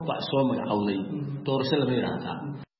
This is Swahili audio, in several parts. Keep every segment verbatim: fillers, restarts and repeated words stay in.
Ba so magacawday doorasho lama yiraahdaa.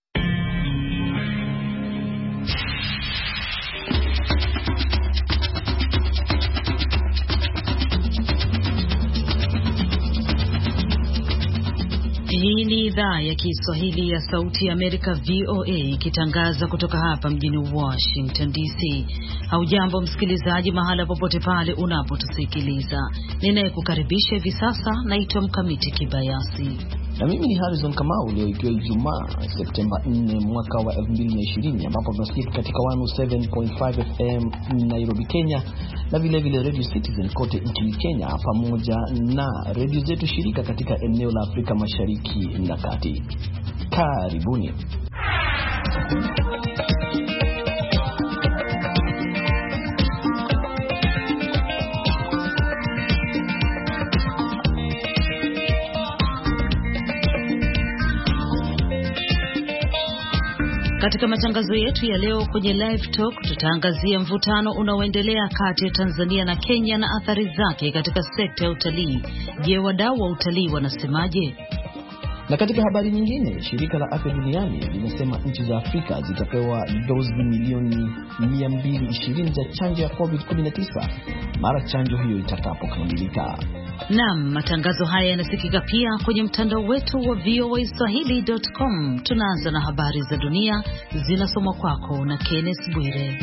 Hii ni idhaa ya Kiswahili ya Sauti ya Amerika V O A ikitangaza kutoka hapa mjini Washington D C. Haujambo msikilizaji mahala popote pale unapotusikiliza. Ninayekukaribisha hivi sasa naitwa Mkamiti Kibayasi. Na mimi ni Harrison Kamau. Leo ikiwa Ijumaa Septemba nne mwaka wa elfu mbili ishirini, ambapo tunasikia katika one oh seven point five F M Nairobi, Kenya, na vile vile Radio Citizen kote nchini Kenya, pamoja na radio zetu shirika katika eneo la Afrika Mashariki na Kati. Karibuni. Katika matangazo yetu ya leo kwenye Live Talk tutaangazia mvutano unaoendelea kati ya Tanzania na Kenya na athari zake katika sekta ya utalii. Je, wadau wa utalii wanasemaje? Na katika habari nyingine, shirika la afya duniani linasema nchi za Afrika zitapewa dozi milioni mia mbili ishirini za chanjo ya covid kumi na tisa mara chanjo hiyo itakapokamilika. Naam, matangazo haya yanasikika pia kwenye mtandao wetu wa V O A swahili dot com. Tunaanza na habari za dunia zinasomwa kwako na Kenneth Bwire.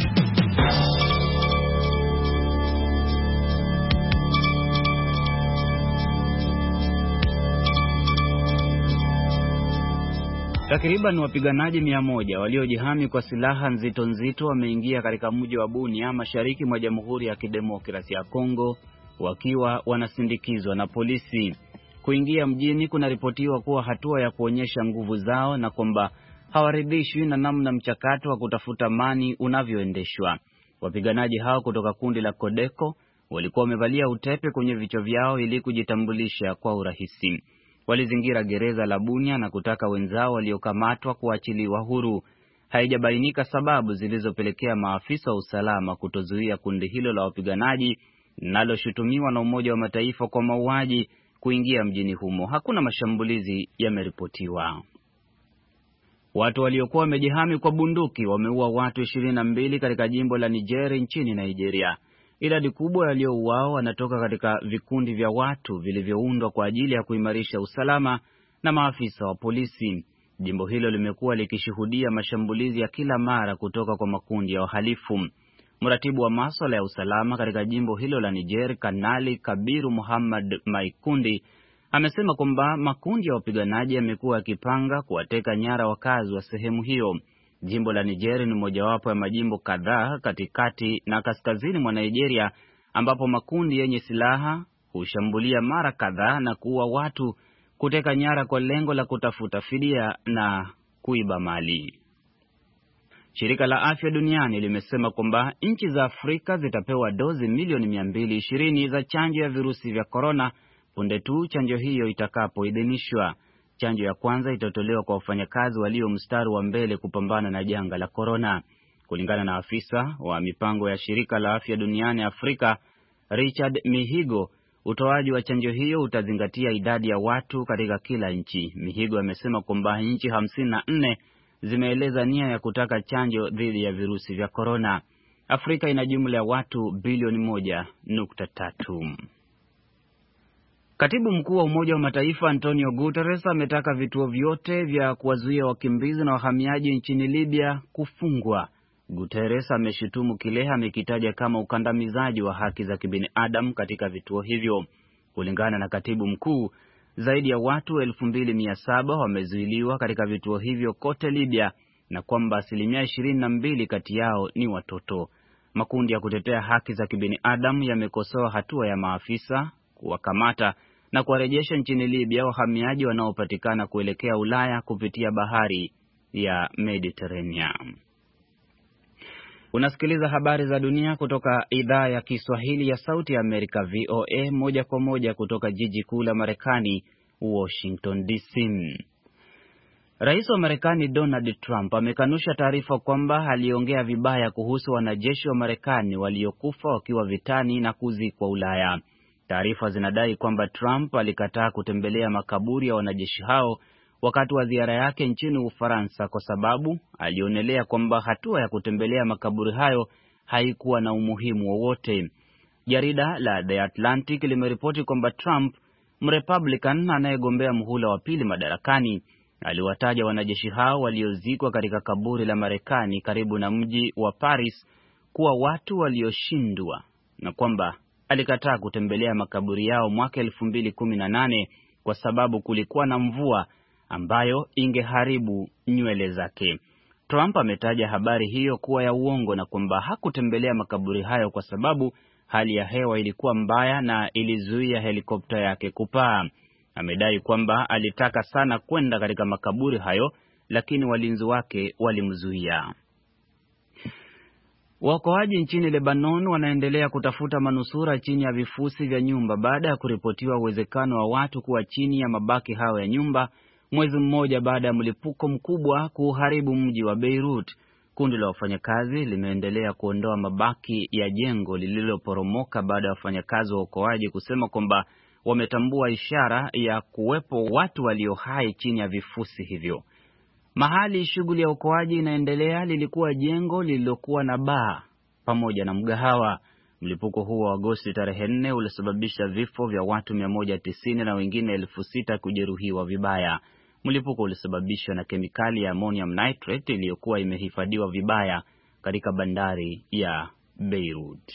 Takriban wapiganaji mia moja waliojihami kwa silaha nzito nzito wameingia katika mji wa Bunia, mashariki mwa Jamhuri ya Kidemokrasia ya Kongo, wakiwa wanasindikizwa na polisi. Kuingia mjini kunaripotiwa kuwa hatua ya kuonyesha nguvu zao na kwamba hawaridhishwi na namna mchakato wa kutafuta amani unavyoendeshwa. Wapiganaji hao kutoka kundi la Kodeko walikuwa wamevalia utepe kwenye vichwa vyao ili kujitambulisha kwa urahisi. Walizingira gereza la Bunia na kutaka wenzao waliokamatwa kuachiliwa huru. Haijabainika sababu zilizopelekea maafisa wa usalama kutozuia kundi hilo la wapiganaji linaloshutumiwa na Umoja wa Mataifa kwa mauaji kuingia mjini humo. Hakuna mashambulizi yameripotiwa. Watu waliokuwa wamejihami kwa bunduki wameua watu ishirini na mbili katika jimbo la Niger nchini Nigeria. Idadi kubwa waliouawa wanatoka katika vikundi vya watu vilivyoundwa kwa ajili ya kuimarisha usalama na maafisa wa polisi. Jimbo hilo limekuwa likishuhudia mashambulizi ya kila mara kutoka kwa makundi ya wahalifu. Mratibu wa masuala ya usalama katika jimbo hilo la Niger, Kanali Kabiru Muhammad Maikundi, amesema kwamba makundi ya wapiganaji yamekuwa yakipanga kuwateka nyara wakazi wa sehemu hiyo. Jimbo la Niger ni mojawapo ya majimbo kadhaa katikati na kaskazini mwa Nigeria ambapo makundi yenye silaha hushambulia mara kadhaa na kuua watu, kuteka nyara kwa lengo la kutafuta fidia na kuiba mali. Shirika la Afya Duniani limesema kwamba nchi za Afrika zitapewa dozi milioni mia mbili ishirini za chanjo ya virusi vya korona punde tu chanjo hiyo itakapoidhinishwa. Chanjo ya kwanza itatolewa kwa wafanyakazi walio mstari wa mbele kupambana na janga la korona. Kulingana na afisa wa mipango ya Shirika la Afya Duniani Afrika, Richard Mihigo, utoaji wa chanjo hiyo utazingatia idadi ya watu katika kila nchi. Mihigo amesema kwamba nchi hamsini na nne zimeeleza nia ya kutaka chanjo dhidi ya virusi vya korona. Afrika ina jumla ya watu bilioni moja nukta tatu. Katibu mkuu wa Umoja wa Mataifa Antonio Guterres ametaka vituo vyote vya kuwazuia wakimbizi na wahamiaji nchini Libya kufungwa. Guterres ameshutumu kile amekitaja kama ukandamizaji wa haki za kibinadamu katika vituo hivyo. Kulingana na katibu mkuu, zaidi ya watu elfu mbili mia saba wamezuiliwa katika vituo hivyo kote Libya na kwamba asilimia ishirini na mbili kati yao ni watoto. Makundi ya kutetea haki za kibinadamu yamekosoa hatua ya maafisa kuwakamata na kuwarejesha nchini Libya wahamiaji wanaopatikana kuelekea Ulaya kupitia bahari ya Mediterranean. Unasikiliza habari za dunia kutoka idhaa ya Kiswahili ya Sauti ya Amerika V O A moja kwa moja kutoka jiji kuu la Marekani, Washington D C. Rais wa Marekani Donald Trump amekanusha taarifa kwamba aliongea vibaya kuhusu wanajeshi wa Marekani waliokufa wakiwa vitani na kuzikwa Ulaya. Taarifa zinadai kwamba Trump alikataa kutembelea makaburi ya wanajeshi hao wakati wa ziara yake nchini Ufaransa kwa sababu alionelea kwamba hatua ya kutembelea makaburi hayo haikuwa na umuhimu wowote. Jarida la The Atlantic limeripoti kwamba Trump, Mrepublican anayegombea muhula wa pili madarakani, aliwataja wanajeshi hao waliozikwa katika kaburi la Marekani karibu na mji wa Paris kuwa watu walioshindwa na kwamba alikataa kutembelea makaburi yao mwaka elfu mbili kumi na nane kwa sababu kulikuwa na mvua ambayo ingeharibu nywele zake. Trump ametaja habari hiyo kuwa ya uongo na kwamba hakutembelea makaburi hayo kwa sababu hali ya hewa ilikuwa mbaya na ilizuia helikopta yake kupaa. Amedai kwamba alitaka sana kwenda katika makaburi hayo, lakini walinzi wake walimzuia. Waokoaji nchini Lebanon wanaendelea kutafuta manusura chini ya vifusi vya nyumba baada ya kuripotiwa uwezekano wa watu kuwa chini ya mabaki hayo ya nyumba mwezi mmoja baada ya mlipuko mkubwa kuharibu mji wa Beirut. Kundi la wafanyakazi limeendelea kuondoa mabaki ya jengo lililoporomoka baada ya wafanyakazi wa uokoaji kusema kwamba wametambua ishara ya kuwepo watu walio hai chini ya vifusi hivyo. Mahali shughuli ya uokoaji inaendelea lilikuwa jengo lililokuwa na baa pamoja na mgahawa. Mlipuko huo wa Agosti tarehe nne ulisababisha vifo vya watu mia moja tisini na wengine elfu sita kujeruhiwa vibaya. Mlipuko ulisababishwa na kemikali ya ammonium nitrate iliyokuwa imehifadhiwa vibaya katika bandari ya Beirut.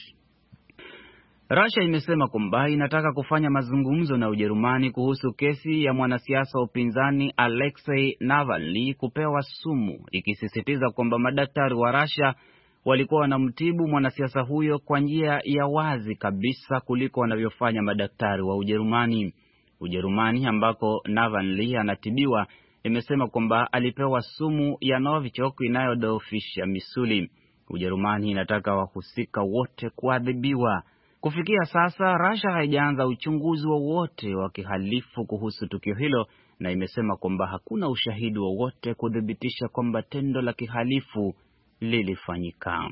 Russia imesema kwamba inataka kufanya mazungumzo na Ujerumani kuhusu kesi ya mwanasiasa wa upinzani Alexei Navalny kupewa sumu, ikisisitiza kwamba madaktari wa Russia walikuwa wanamtibu mwanasiasa huyo kwa njia ya wazi kabisa kuliko wanavyofanya madaktari wa Ujerumani. Ujerumani ambako Navalny anatibiwa imesema kwamba alipewa sumu ya Novichok inayodhoofisha misuli. Ujerumani inataka wahusika wote kuadhibiwa. Kufikia sasa, Russia haijaanza uchunguzi wowote wa kihalifu kuhusu tukio hilo na imesema kwamba hakuna ushahidi wowote kudhibitisha kwamba tendo la kihalifu lilifanyika.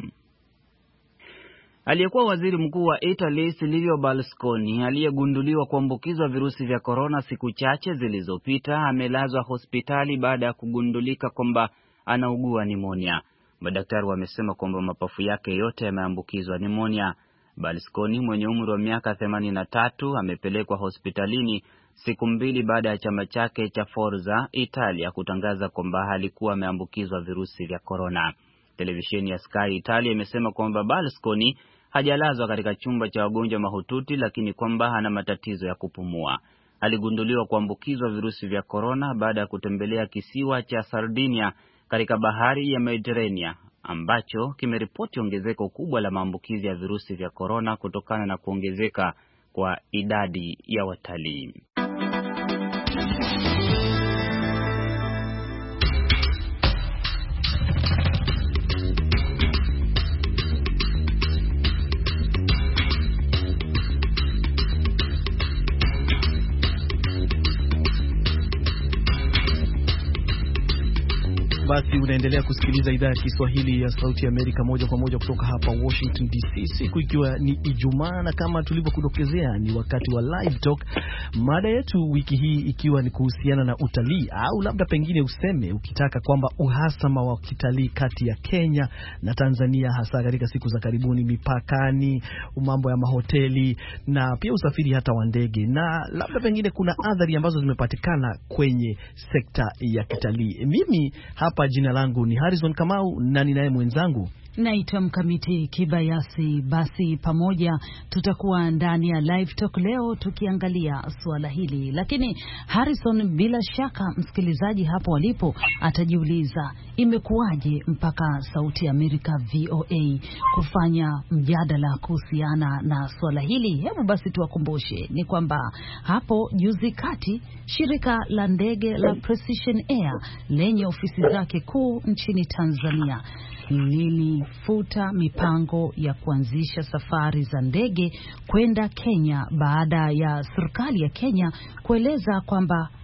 Aliyekuwa waziri mkuu wa Italy Silvio Berlusconi aliyegunduliwa kuambukizwa virusi vya korona siku chache zilizopita amelazwa hospitali baada ya kugundulika kwamba anaugua nimonia. Madaktari wamesema kwamba mapafu yake yote yameambukizwa nimonia. Berlusconi mwenye umri wa miaka themanini na tatu amepelekwa hospitalini siku mbili baada ya chama chake cha Forza Italia kutangaza kwamba alikuwa ameambukizwa virusi vya korona. Televisheni ya Sky Italia imesema kwamba Berlusconi hajalazwa katika chumba cha wagonjwa mahututi, lakini kwamba ana matatizo ya kupumua. Aligunduliwa kuambukizwa virusi vya korona baada ya kutembelea kisiwa cha Sardinia katika bahari ya Mediterania ambacho kimeripoti ongezeko kubwa la maambukizi ya virusi vya korona kutokana na kuongezeka kwa idadi ya watalii. Basi unaendelea kusikiliza idhaa ya Kiswahili ya Sauti ya Amerika moja kwa moja kutoka hapa Washington D C, siku ikiwa ni Ijumaa, na kama tulivyokudokezea ni wakati wa Live Talk. Mada yetu wiki hii ikiwa ni kuhusiana na utalii, au labda pengine useme ukitaka kwamba uhasama wa kitalii kati ya Kenya na Tanzania, hasa katika siku za karibuni, mipakani, mambo ya mahoteli na pia usafiri hata wa ndege, na labda pengine kuna athari ambazo zimepatikana kwenye sekta ya kitalii. Mimi hapa jina langu ni Harrison Kamau na ninaye mwenzangu naitwa Mkamiti Kibayasi. Basi pamoja tutakuwa ndani ya Live Talk leo tukiangalia suala hili. Lakini Harrison, bila shaka msikilizaji hapo alipo atajiuliza imekuwaje mpaka Sauti ya Amerika V O A kufanya mjadala kuhusiana na suala hili. Hebu basi tuwakumbushe ni kwamba hapo juzi kati shirika la ndege la Precision Air lenye ofisi zake kuu nchini Tanzania lilifuta mipango ya kuanzisha safari za ndege kwenda Kenya baada ya serikali ya Kenya kueleza kwamba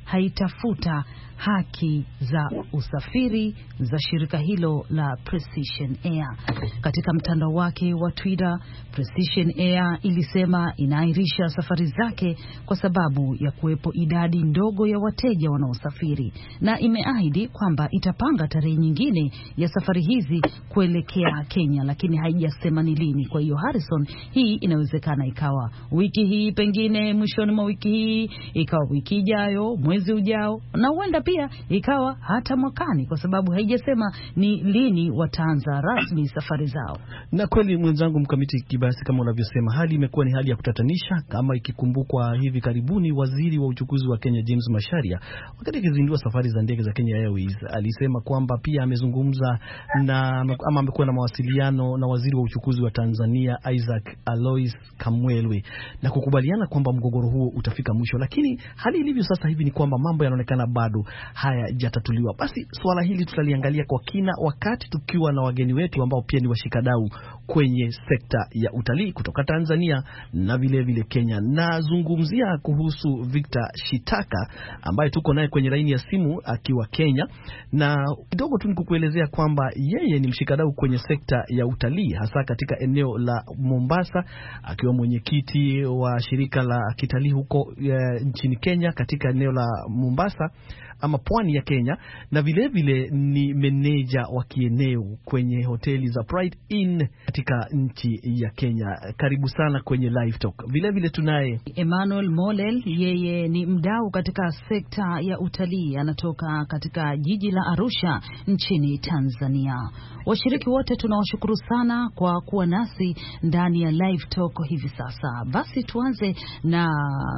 haitafuta haki za usafiri za shirika hilo la Precision Air. Katika mtandao wake wa Twitter, Precision Air ilisema inaahirisha safari zake kwa sababu ya kuwepo idadi ndogo ya wateja wanaosafiri, na imeahidi kwamba itapanga tarehe nyingine ya safari hizi kuelekea Kenya, lakini haijasema ni lini. Kwa hiyo Harrison, hii inawezekana ikawa wiki hii, pengine mwishoni mwa wiki hii, ikawa wiki ijayo, mwezi ujao, na huenda pia ikawa hata mwakani, kwa sababu haijasema ni lini wataanza rasmi safari zao. Na kweli mwenzangu Mkamiti Kibayasi, kama unavyosema, hali imekuwa ni hali ya kutatanisha, kama ikikumbukwa hivi karibuni waziri wa uchukuzi wa Kenya James Macharia, wakati akizindua safari za ndege za Kenya Airways, alisema kwamba pia amezungumza na ama amekuwa na mawasiliano na waziri wa uchukuzi wa Tanzania Isaac Alois Kamwelwe na kukubaliana kwamba mgogoro huo utafika mwisho. Lakini hali ilivyo sasa hivi ni kwamba mambo yanaonekana bado hayajatatuliwa. Basi swala hili tutaliangalia kwa kina wakati tukiwa na wageni wetu ambao pia ni washikadau kwenye sekta ya utalii kutoka Tanzania na vile vile Kenya. Nazungumzia kuhusu Victor Shitaka ambaye tuko naye kwenye laini ya simu akiwa Kenya, na kidogo tu nikukuelezea kwamba yeye ni mshikadau kwenye sekta ya utalii hasa katika eneo la Mombasa, akiwa mwenyekiti wa shirika la kitalii huko e, nchini Kenya katika eneo la Mombasa ama pwani ya Kenya, na vile vile ni meneja wa kieneo kwenye hoteli za Pride Inn katika nchi ya Kenya. Karibu sana kwenye Live Talk. Vile vile tunaye Emmanuel Molel, yeye ni mdau katika sekta ya utalii, anatoka katika jiji la Arusha nchini Tanzania. Washiriki wote tunawashukuru sana kwa kuwa nasi ndani ya Live Talk hivi sasa. Basi tuanze na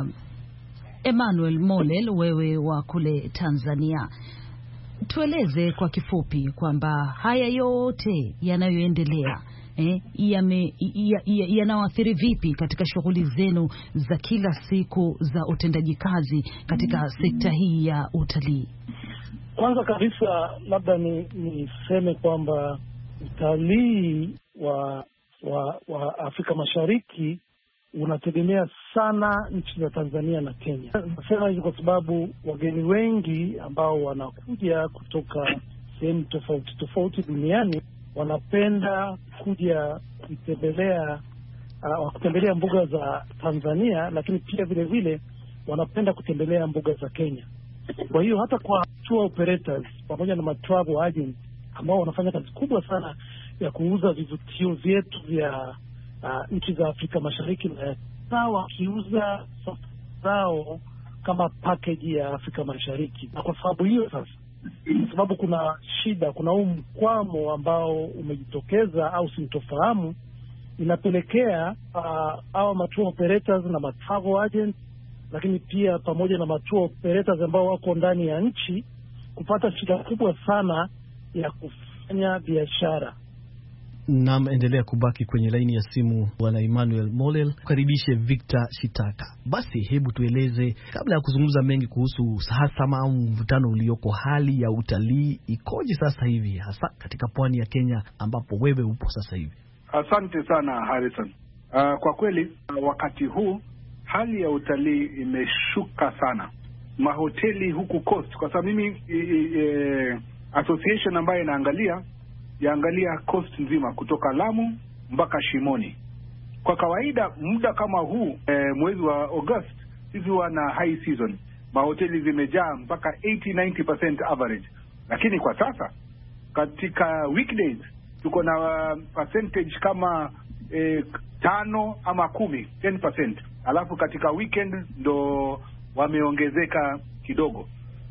Emmanuel Molel, wewe wa kule Tanzania. Tueleze kwa kifupi kwamba haya yote yanayoendelea eh, yanaathiri vipi katika shughuli zenu za kila siku za utendaji kazi katika sekta hii ya utalii? Kwanza kabisa labda ni niseme kwamba utalii wa, wa, wa Afrika Mashariki unategemea sana nchi za Tanzania na Kenya. Nasema hivi kwa sababu wageni wengi ambao wanakuja kutoka sehemu tofauti tofauti duniani wanapenda kuja kutembelea uh, kutembelea mbuga za Tanzania, lakini pia vile vile wanapenda kutembelea mbuga za Kenya. Kwa hiyo hata kwa tour operators pamoja na travel agents ambao wanafanya kazi kubwa sana ya kuuza vivutio vyetu vya Uh, nchi za Afrika Mashariki, na sawa wakiuza zao kama package ya Afrika Mashariki. Na kwa sababu hiyo sasa, kwa sababu kuna shida, kuna huu mkwamo ambao umejitokeza au sintofahamu, inapelekea uh, au matour operators na ma travel agents, lakini pia pamoja na matour operators ambao wako ndani ya nchi kupata shida kubwa sana ya kufanya biashara. Naam, endelea kubaki kwenye laini ya simu bwana Emmanuel Molel. Karibishe Victor Shitaka. Basi hebu tueleze, kabla ya kuzungumza mengi kuhusu hasama au mvutano ulioko, hali ya utalii ikoje sasa hivi hasa katika pwani ya Kenya ambapo wewe upo sasa hivi? Asante sana Harrison. Uh, kwa kweli uh, wakati huu hali ya utalii imeshuka sana. Mahoteli huku coast, kwa sababu mimi e, e, association ambayo inaangalia yaangalia coast nzima kutoka Lamu mpaka Shimoni. Kwa kawaida muda kama huu e, mwezi wa August sisi wana high season, mahoteli zimejaa mpaka eighty to ninety percent average. Lakini kwa sasa katika weekdays tuko na uh, percentage kama e, tano ama kumi, ten percent. Alafu katika weekend ndo wameongezeka kidogo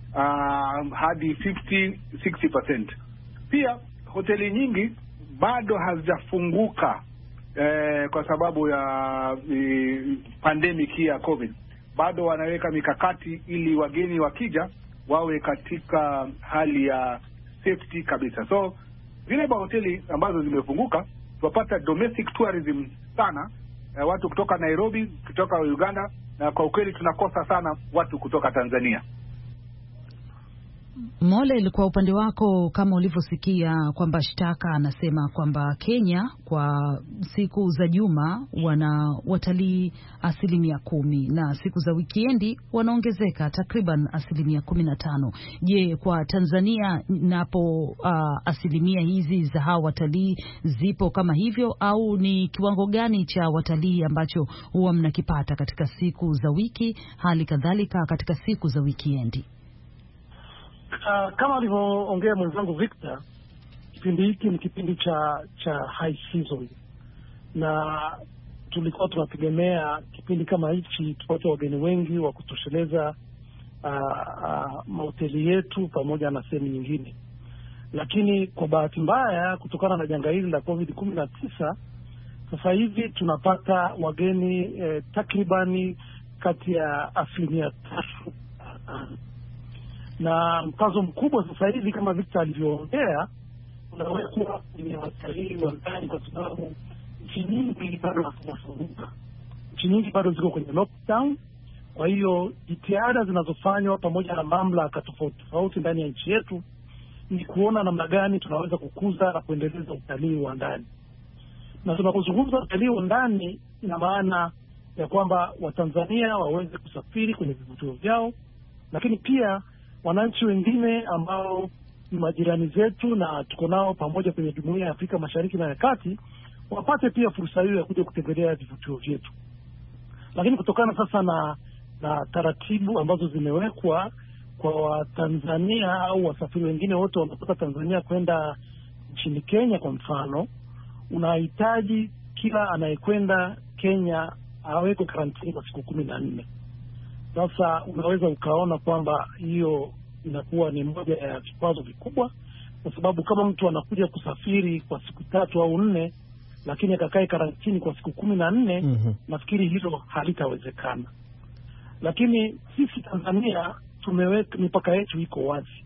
uh, hadi fifty to sixty percent. Pia hoteli nyingi bado hazijafunguka eh, kwa sababu ya eh, pandemic hii ya COVID. Bado wanaweka mikakati ili wageni wakija wawe katika hali ya safety kabisa. So vile ba hoteli ambazo zimefunguka tupata domestic tourism sana, eh, watu kutoka Nairobi, kutoka Uganda, na kwa ukweli tunakosa sana watu kutoka Tanzania. Mole, kwa upande wako, kama ulivyosikia kwamba shtaka anasema kwamba Kenya kwa siku za juma wana watalii asilimia kumi na siku za wikendi wanaongezeka takriban asilimia kumi na tano. Je, kwa Tanzania napo uh, asilimia hizi za hao watalii zipo kama hivyo, au ni kiwango gani cha watalii ambacho huwa mnakipata katika siku za wiki, hali kadhalika katika siku za wikendi? Uh, kama alivyoongea mwenzangu Victor, kipindi hiki ni kipindi cha cha high season, na tulikuwa tunategemea kipindi kama hichi tupate wageni wengi wa kutosheleza uh, uh, mahoteli yetu pamoja na sehemu nyingine, lakini kwa bahati mbaya kutokana na janga hili la covid kumi na tisa sasa hivi tunapata wageni eh, takribani kati ya asilimia tatu na mkazo mkubwa sasa hivi kama Victor alivyoongea unawekwa kwenye watalii wa ndani, kwa sababu nchi nyingi bado hazijafunguka, nchi nyingi bado ziko kwenye lockdown. Kwa hiyo jitihada zinazofanywa pamoja na mamlaka tofauti tofauti ndani ya nchi yetu ni kuona namna gani tunaweza kukuza na kuendeleza utalii wa ndani. Na tunapozungumza utalii wa ndani, ina maana ya kwamba Watanzania waweze kusafiri kwenye vivutio vyao, lakini pia wananchi wengine ambao ni majirani zetu na tuko nao pamoja kwenye Jumuiya ya Afrika Mashariki na ya Kati wapate pia fursa hiyo ya kuja kutembelea vivutio vyetu. Lakini kutokana sasa na na taratibu ambazo zimewekwa kwa Watanzania au wasafiri wengine wote wanaotoka Tanzania kwenda nchini Kenya kwa mfano, unahitaji kila anayekwenda Kenya awekwe karantini kwa siku kumi na nne. Sasa unaweza ukaona kwamba hiyo inakuwa ni moja ya vikwazo vikubwa, kwa sababu kama mtu anakuja kusafiri kwa siku tatu au nne lakini akakae karantini kwa siku kumi na nne, mm-hmm. nafikiri hilo halitawezekana. Lakini sisi Tanzania tumeweka mipaka yetu iko wazi,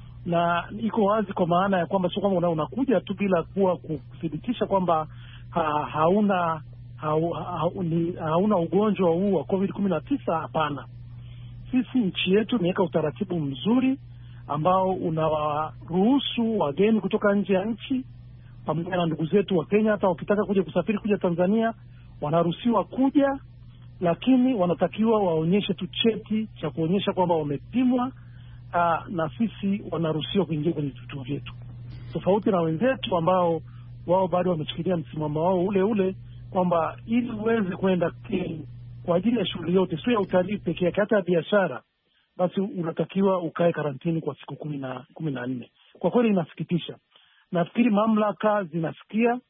na iko wazi kwa maana ya kwamba sio kwamba unakuja tu bila kuwa kuthibitisha kwamba ha, hauna ha, ha, ni, hauna ugonjwa huu wa covid kumi na tisa. Hapana, sisi nchi yetu imeweka utaratibu mzuri ambao unawaruhusu wageni kutoka nje ya nchi pamoja na ndugu zetu wa Kenya, hata wakitaka kuja kusafiri kuja Tanzania wanaruhusiwa kuja, lakini wanatakiwa waonyeshe tu cheti cha kuonyesha kwamba wamepimwa, aa, na sisi wanaruhusiwa kuingia kwenye vituo vyetu, tofauti na wenzetu ambao wao bado wameshikilia msimamo wao ule ule kwamba ili uweze kwenda Kenya kwa ajili ya shughuli yote, sio ya utalii pekee yake, hata ya biashara, basi unatakiwa ukae karantini kwa siku kumi na kumi na nne. Kwa kweli inasikitisha. Nafikiri mamlaka zinasikia,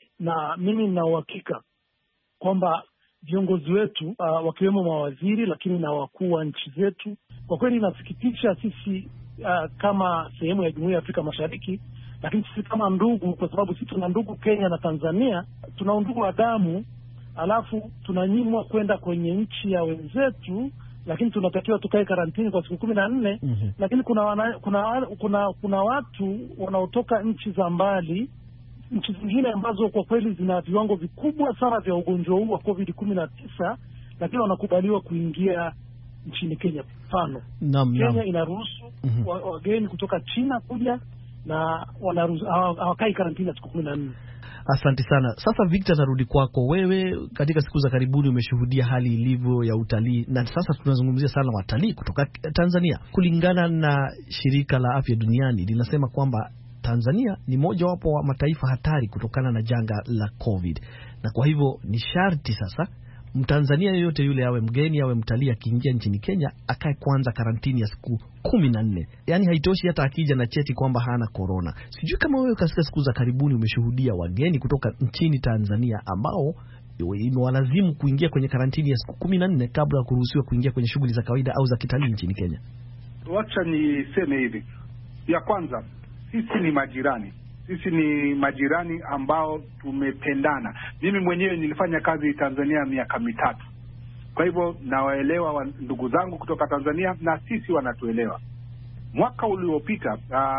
na mimi nina uhakika kwamba viongozi wetu uh, wakiwemo mawaziri lakini na wakuu wa nchi zetu, kwa kweli inasikitisha sisi uh, kama sehemu ya Jumuiya ya Afrika Mashariki, lakini sisi kama ndugu, kwa sababu sisi tuna ndugu Kenya na Tanzania, tuna ndugu wa damu, alafu tunanyimwa kwenda kwenye nchi ya wenzetu, lakini tunatakiwa tukae karantini kwa siku kumi na nne. Mm-hmm. Lakini kuna, wana, kuna kuna kuna watu wanaotoka nchi za mbali, nchi zingine ambazo kwa kweli zina viwango vikubwa sana vya ugonjwa huu wa covid kumi na tisa, lakini wanakubaliwa kuingia nchini Kenya. Mfano, Kenya inaruhusu mm-hmm. wageni kutoka China kuja na hawakai karantini siku kumi na nne. Asante sana. Sasa Victor, narudi kwako wewe. Katika siku za karibuni umeshuhudia hali ilivyo ya utalii, na sasa tunazungumzia sana watalii kutoka Tanzania. Kulingana na shirika la afya duniani linasema kwamba Tanzania ni moja wapo wa mataifa hatari kutokana na janga la COVID, na kwa hivyo ni sharti sasa Mtanzania yoyote yule, awe mgeni awe mtalii, akiingia nchini Kenya akae kwanza karantini ya siku kumi na nne. Yaani haitoshi hata akija na cheti kwamba hana corona. Sijui kama wewe katika siku za karibuni umeshuhudia wageni kutoka nchini Tanzania ambao imewalazimu kuingia kwenye karantini ya siku kumi na nne kabla ya kuruhusiwa kuingia kwenye shughuli za kawaida au za kitalii nchini Kenya. Wacha niseme hivi. Ya kwanza, sisi ni majirani. Sisi ni majirani ambao tumependana. Mimi mwenyewe nilifanya kazi Tanzania miaka mitatu. Kwa hivyo nawaelewa ndugu zangu kutoka Tanzania na sisi wanatuelewa. Mwaka uliopita,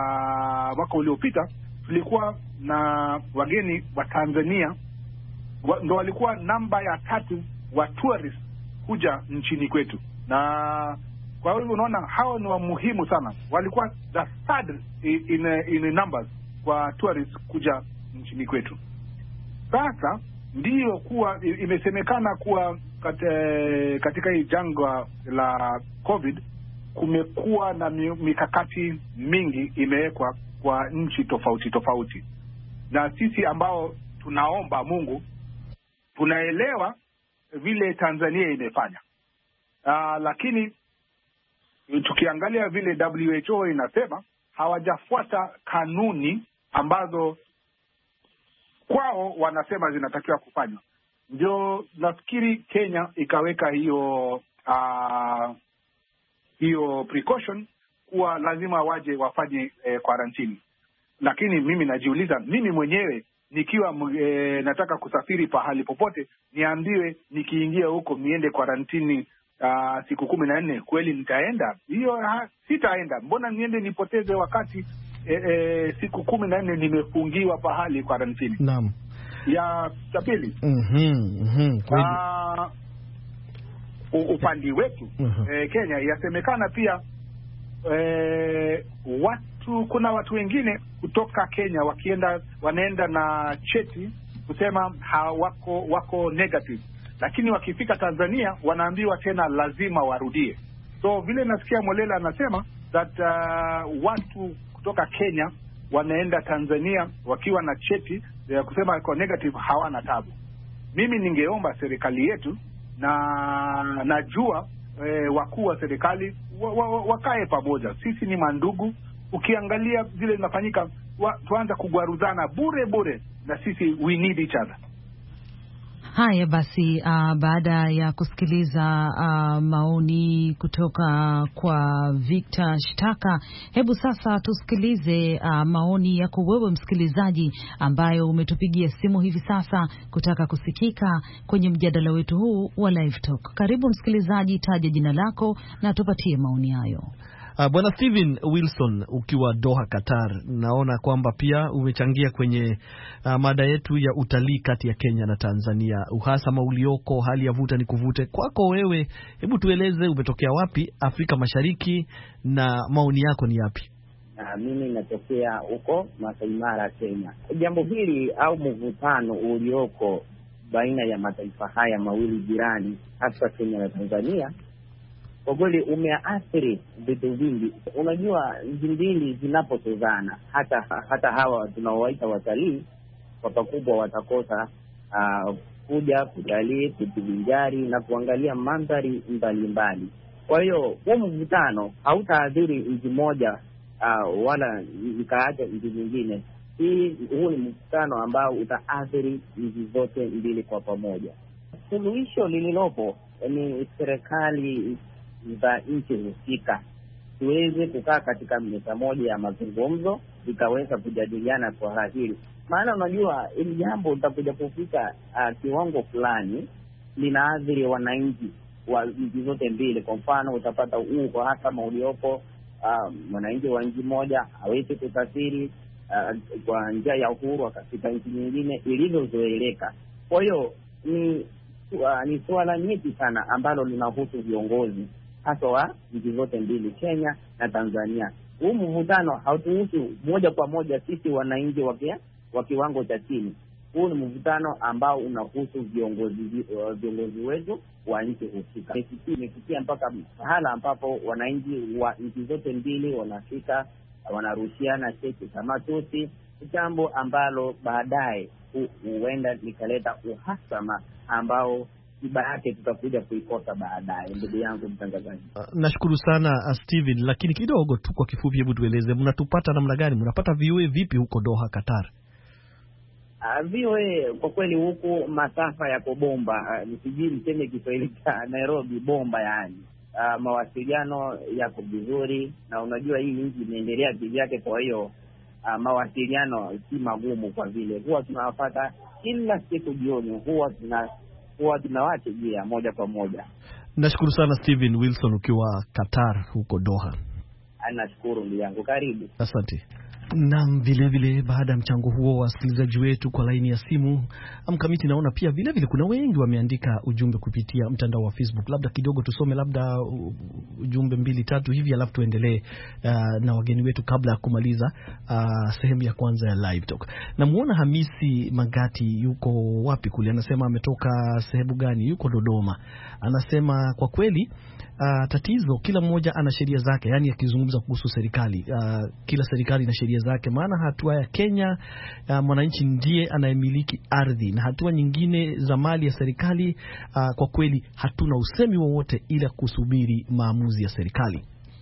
uh, mwaka uliopita tulikuwa na wageni wa Tanzania wa, ndo walikuwa namba ya tatu wa tourist kuja nchini kwetu. Na Kwa hiyo unaona hao ni wa muhimu sana, walikuwa the third in in numbers kwa tourists kuja nchini kwetu. Sasa ndiyo kuwa imesemekana kuwa kate, katika hii janga la COVID kumekuwa na mikakati mingi imewekwa kwa nchi tofauti tofauti, na sisi ambao tunaomba Mungu tunaelewa vile Tanzania imefanya. Uh, lakini tukiangalia vile W H O inasema hawajafuata kanuni ambazo kwao wanasema zinatakiwa kufanywa. Ndio nafikiri Kenya ikaweka hiyo uh, hiyo precaution kuwa lazima waje wafanye eh, quarantine. Lakini mimi najiuliza, mimi mwenyewe nikiwa e, nataka kusafiri pahali popote, niambiwe nikiingia huko niende quarantine uh, siku kumi na nne, kweli nitaenda? Hiyo sitaenda. Mbona niende nipoteze wakati e, e, siku kumi na nne nimefungiwa pahali quarantine? Naam. Ya pili, mhm mhm uh, upande wetu uh-huh. e, Kenya yasemekana pia e, watu kuna watu wengine kutoka Kenya wakienda wanaenda na cheti kusema hawako wako negative, lakini wakifika Tanzania wanaambiwa tena lazima warudie. So vile nasikia Molela anasema that uh, watu kutoka Kenya wanaenda Tanzania wakiwa na cheti ya kusema wako negative, hawana tabu. Mimi ningeomba serikali yetu, na najua e, wakuu wa serikali wa, wa, wakae pamoja. Sisi ni mandugu. Ukiangalia vile inafanyika, tuanza kugwaruzana bure bure, na sisi we need each other. Haya basi, uh, baada ya kusikiliza uh, maoni kutoka kwa Victor Shtaka, hebu sasa tusikilize uh, maoni yako wewe msikilizaji ambayo umetupigia simu hivi sasa kutaka kusikika kwenye mjadala wetu huu wa Live Talk. Karibu msikilizaji, taja jina lako na tupatie maoni hayo. Uh, Bwana Steven Wilson ukiwa Doha, Qatar, naona kwamba pia umechangia kwenye uh, mada yetu ya utalii kati ya Kenya na Tanzania, uhasama ulioko, hali ya vuta ni kuvute. Kwako wewe, hebu tueleze umetokea wapi Afrika Mashariki na maoni yako ni yapi? Na mimi natokea huko Masai Mara, Kenya. Jambo hili au mvutano ulioko baina ya mataifa haya mawili jirani, hasa Kenya na Tanzania, kwa kweli umeathiri vitu vingi. Unajua, nchi mbili zinapotozana, hata hata hawa tunaowaita watalii kwa pakubwa watakosa uh, kuja kutalii, kujivinjari na kuangalia mandhari mbalimbali. Kwa hiyo huu mvutano hautaathiri nchi moja uh, wala ikaacha nchi nyingine. Hii huu ni mvutano ambao utaathiri nchi zote mbili kwa pamoja. Suluhisho lililopo ni serikali za nchi husika tuweze kukaa katika meza moja ya mazungumzo, ikaweza kujadiliana kwa hili. Maana unajua hili jambo litakuja kufika uh, kiwango fulani linaathiri wananchi wa nchi zote mbili. Kwa mfano utapata huu kwa hata uliopo mwananchi um, wa nchi moja hawezi kusafiri uh, kwa njia ya uhuru katika nchi nyingine ilivyozoeleka. Kwa hiyo ni uh, ni swala nyeti sana ambalo linahusu viongozi hasa wa nchi zote mbili, Kenya na Tanzania. Huu mvutano hautuhusu moja kwa moja sisi wananchi wa kiwango cha chini. Huu ni mvutano ambao unahusu viongozi uh, viongozi wetu wa nchi husika. Imefikia mpaka pahala ambapo wananchi wa nchi zote mbili wanafika wanarushiana cheki kama tusi, jambo ambalo baadaye huenda likaleta uhasama ambao tiba yake tutakuja kuikosa baadaye. Ndugu yangu mtangazaji, uh, nashukuru sana uh, Steven, lakini kidogo tu kwa kifupi, hebu tueleze mnatupata namna gani? Mnapata V O A vipi huko Doha, Qatar? Uh, V O A kwa kweli huku masafa yako bomba, uh, nisijui niseme Kiswahili cha Nairobi bomba yani. Uh, mawasiliano yako vizuri, na unajua hii nchi inaendelea kivyake, kwa hiyo uh, mawasiliano si magumu, kwa vile huwa tunawapata kila siku jioni, huwa tuna huwa tunawachejea moja kwa moja. Nashukuru sana Steven Wilson ukiwa Qatar huko Doha. Anashukuru ndugu yangu, karibu. Asante. Na vile vile baada ya mchango huo wa wasikilizaji wetu kwa laini ya simu, Mkamiti, naona pia vile vile kuna wengi wameandika ujumbe kupitia mtandao wa Facebook. Labda kidogo tusome labda ujumbe mbili tatu hivi alafu tuendelee uh, na wageni wetu kabla ya kumaliza uh, sehemu ya kwanza ya live talk. Namuona Hamisi Magati yuko wapi kule, anasema ametoka sehemu gani, yuko Dodoma. Anasema kwa kweli Uh, tatizo kila mmoja ana sheria zake, yani akizungumza kuhusu serikali, uh, kila serikali ina sheria zake. Maana hatua ya Kenya, uh, mwananchi ndiye anayemiliki ardhi, na hatua nyingine za mali ya serikali, uh, kwa kweli hatuna usemi wowote ila kusubiri maamuzi ya serikali.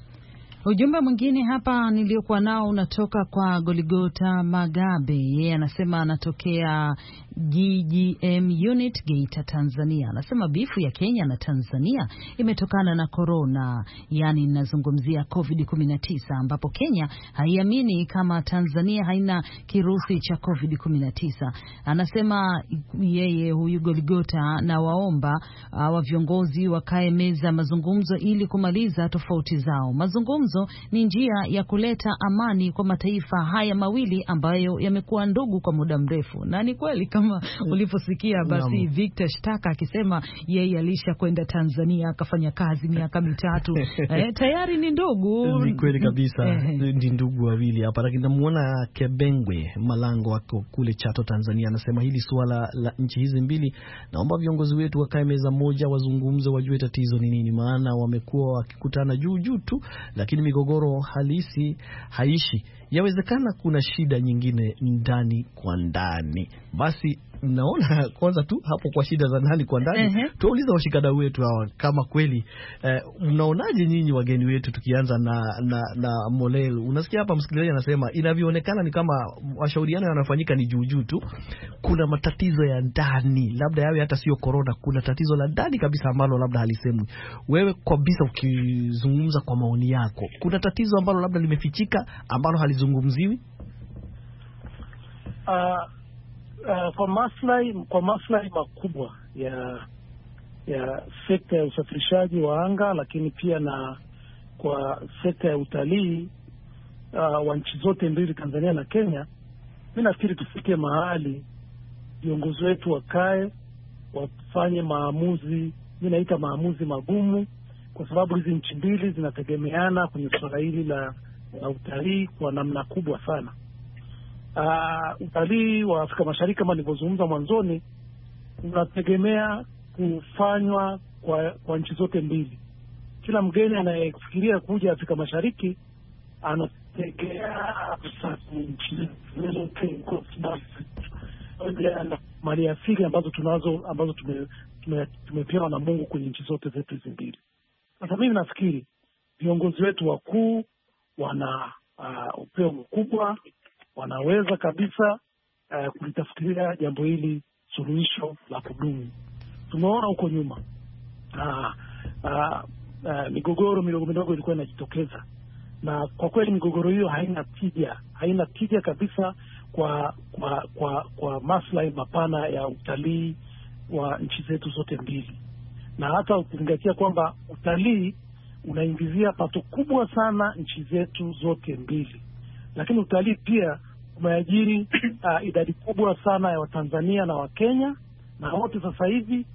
Ujumbe mwingine hapa niliokuwa nao unatoka kwa Goligota Magabe. Yeye anasema anatokea G G M unit Geita, Tanzania. Anasema bifu ya Kenya na Tanzania imetokana na corona, yani ninazungumzia covid kumi na tisa, ambapo Kenya haiamini kama Tanzania haina kirusi cha covid kumi na tisa. Anasema yeye huyu Goligota na waomba uh, wa viongozi wakae meza mazungumzo ili kumaliza tofauti zao. Mazungumzo ni njia ya kuleta amani kwa mataifa haya mawili ambayo yamekuwa ndugu kwa muda mrefu. Na ni kweli kama uliposikia basi Namu. Victor Shtaka akisema yeye alisha kwenda Tanzania akafanya kazi miaka mitatu. eh, tayari ni ndugu. Ni kweli kabisa. Ni ndugu wawili hapa. Lakini namuona Kebengwe Malango wako kule Chato, Tanzania, anasema hili swala la nchi hizi mbili, naomba viongozi wetu wakae meza moja wazungumze, wajue tatizo ni nini, maana wamekuwa wakikutana juu juu tu, lakini migogoro halisi haishi. Yawezekana kuna shida nyingine ndani kwa ndani. Basi naona kwanza tu hapo kwa shida za ndani kwa ndani, uh-huh. tuuliza washikadau wetu hawa kama kweli eh, mnaonaje nyinyi wageni wetu, tukianza na na, na Molel. Unasikia hapa msikilizaji anasema inavyoonekana ni kama washauriano yanafanyika ni juu juu tu. Kuna matatizo ya ndani, labda yawe hata sio corona, kuna tatizo la ndani kabisa ambalo labda halisemwi. Wewe kabisa ukizungumza kwa maoni yako, kuna tatizo ambalo labda limefichika ambalo halizungumziwi? Uh, uh, kwa maslahi kwa maslahi makubwa ya ya sekta ya usafirishaji wa anga, lakini pia na kwa sekta ya utalii uh, wa nchi zote mbili, Tanzania na Kenya, mimi nafikiri tufike mahali viongozi wetu wakae wafanye maamuzi, mimi naita maamuzi magumu, kwa sababu hizi nchi mbili zinategemeana kwenye swala hili la, la utalii kwa namna kubwa sana. Uh, utalii wa Afrika Mashariki kama nilivyozungumza mwanzoni unategemea kufanywa kwa, kwa nchi zote mbili. Kila mgeni anayefikiria kuja Afrika Mashariki anategea nchi mali asili ambazo tunazo ambazo tume, tume, tumepewa na Mungu kwenye nchi zote zetu hizi mbili. Sasa mimi nafikiri viongozi wetu wakuu wana uh, upeo mkubwa, wanaweza kabisa uh, kulitafutilia jambo hili suluhisho la kudumu. Tumeona huko nyuma uh, uh, uh, migogoro midogo midogo ilikuwa inajitokeza, na kwa kweli migogoro hiyo haina tija, haina tija kabisa kwa kwa kwa, kwa maslahi mapana ya utalii wa nchi zetu zote mbili. Na hata ukizingatia kwamba utalii unaingizia pato kubwa sana nchi zetu zote mbili, lakini utalii pia umeajiri uh, idadi kubwa sana ya Watanzania na Wakenya, na wote sasa hivi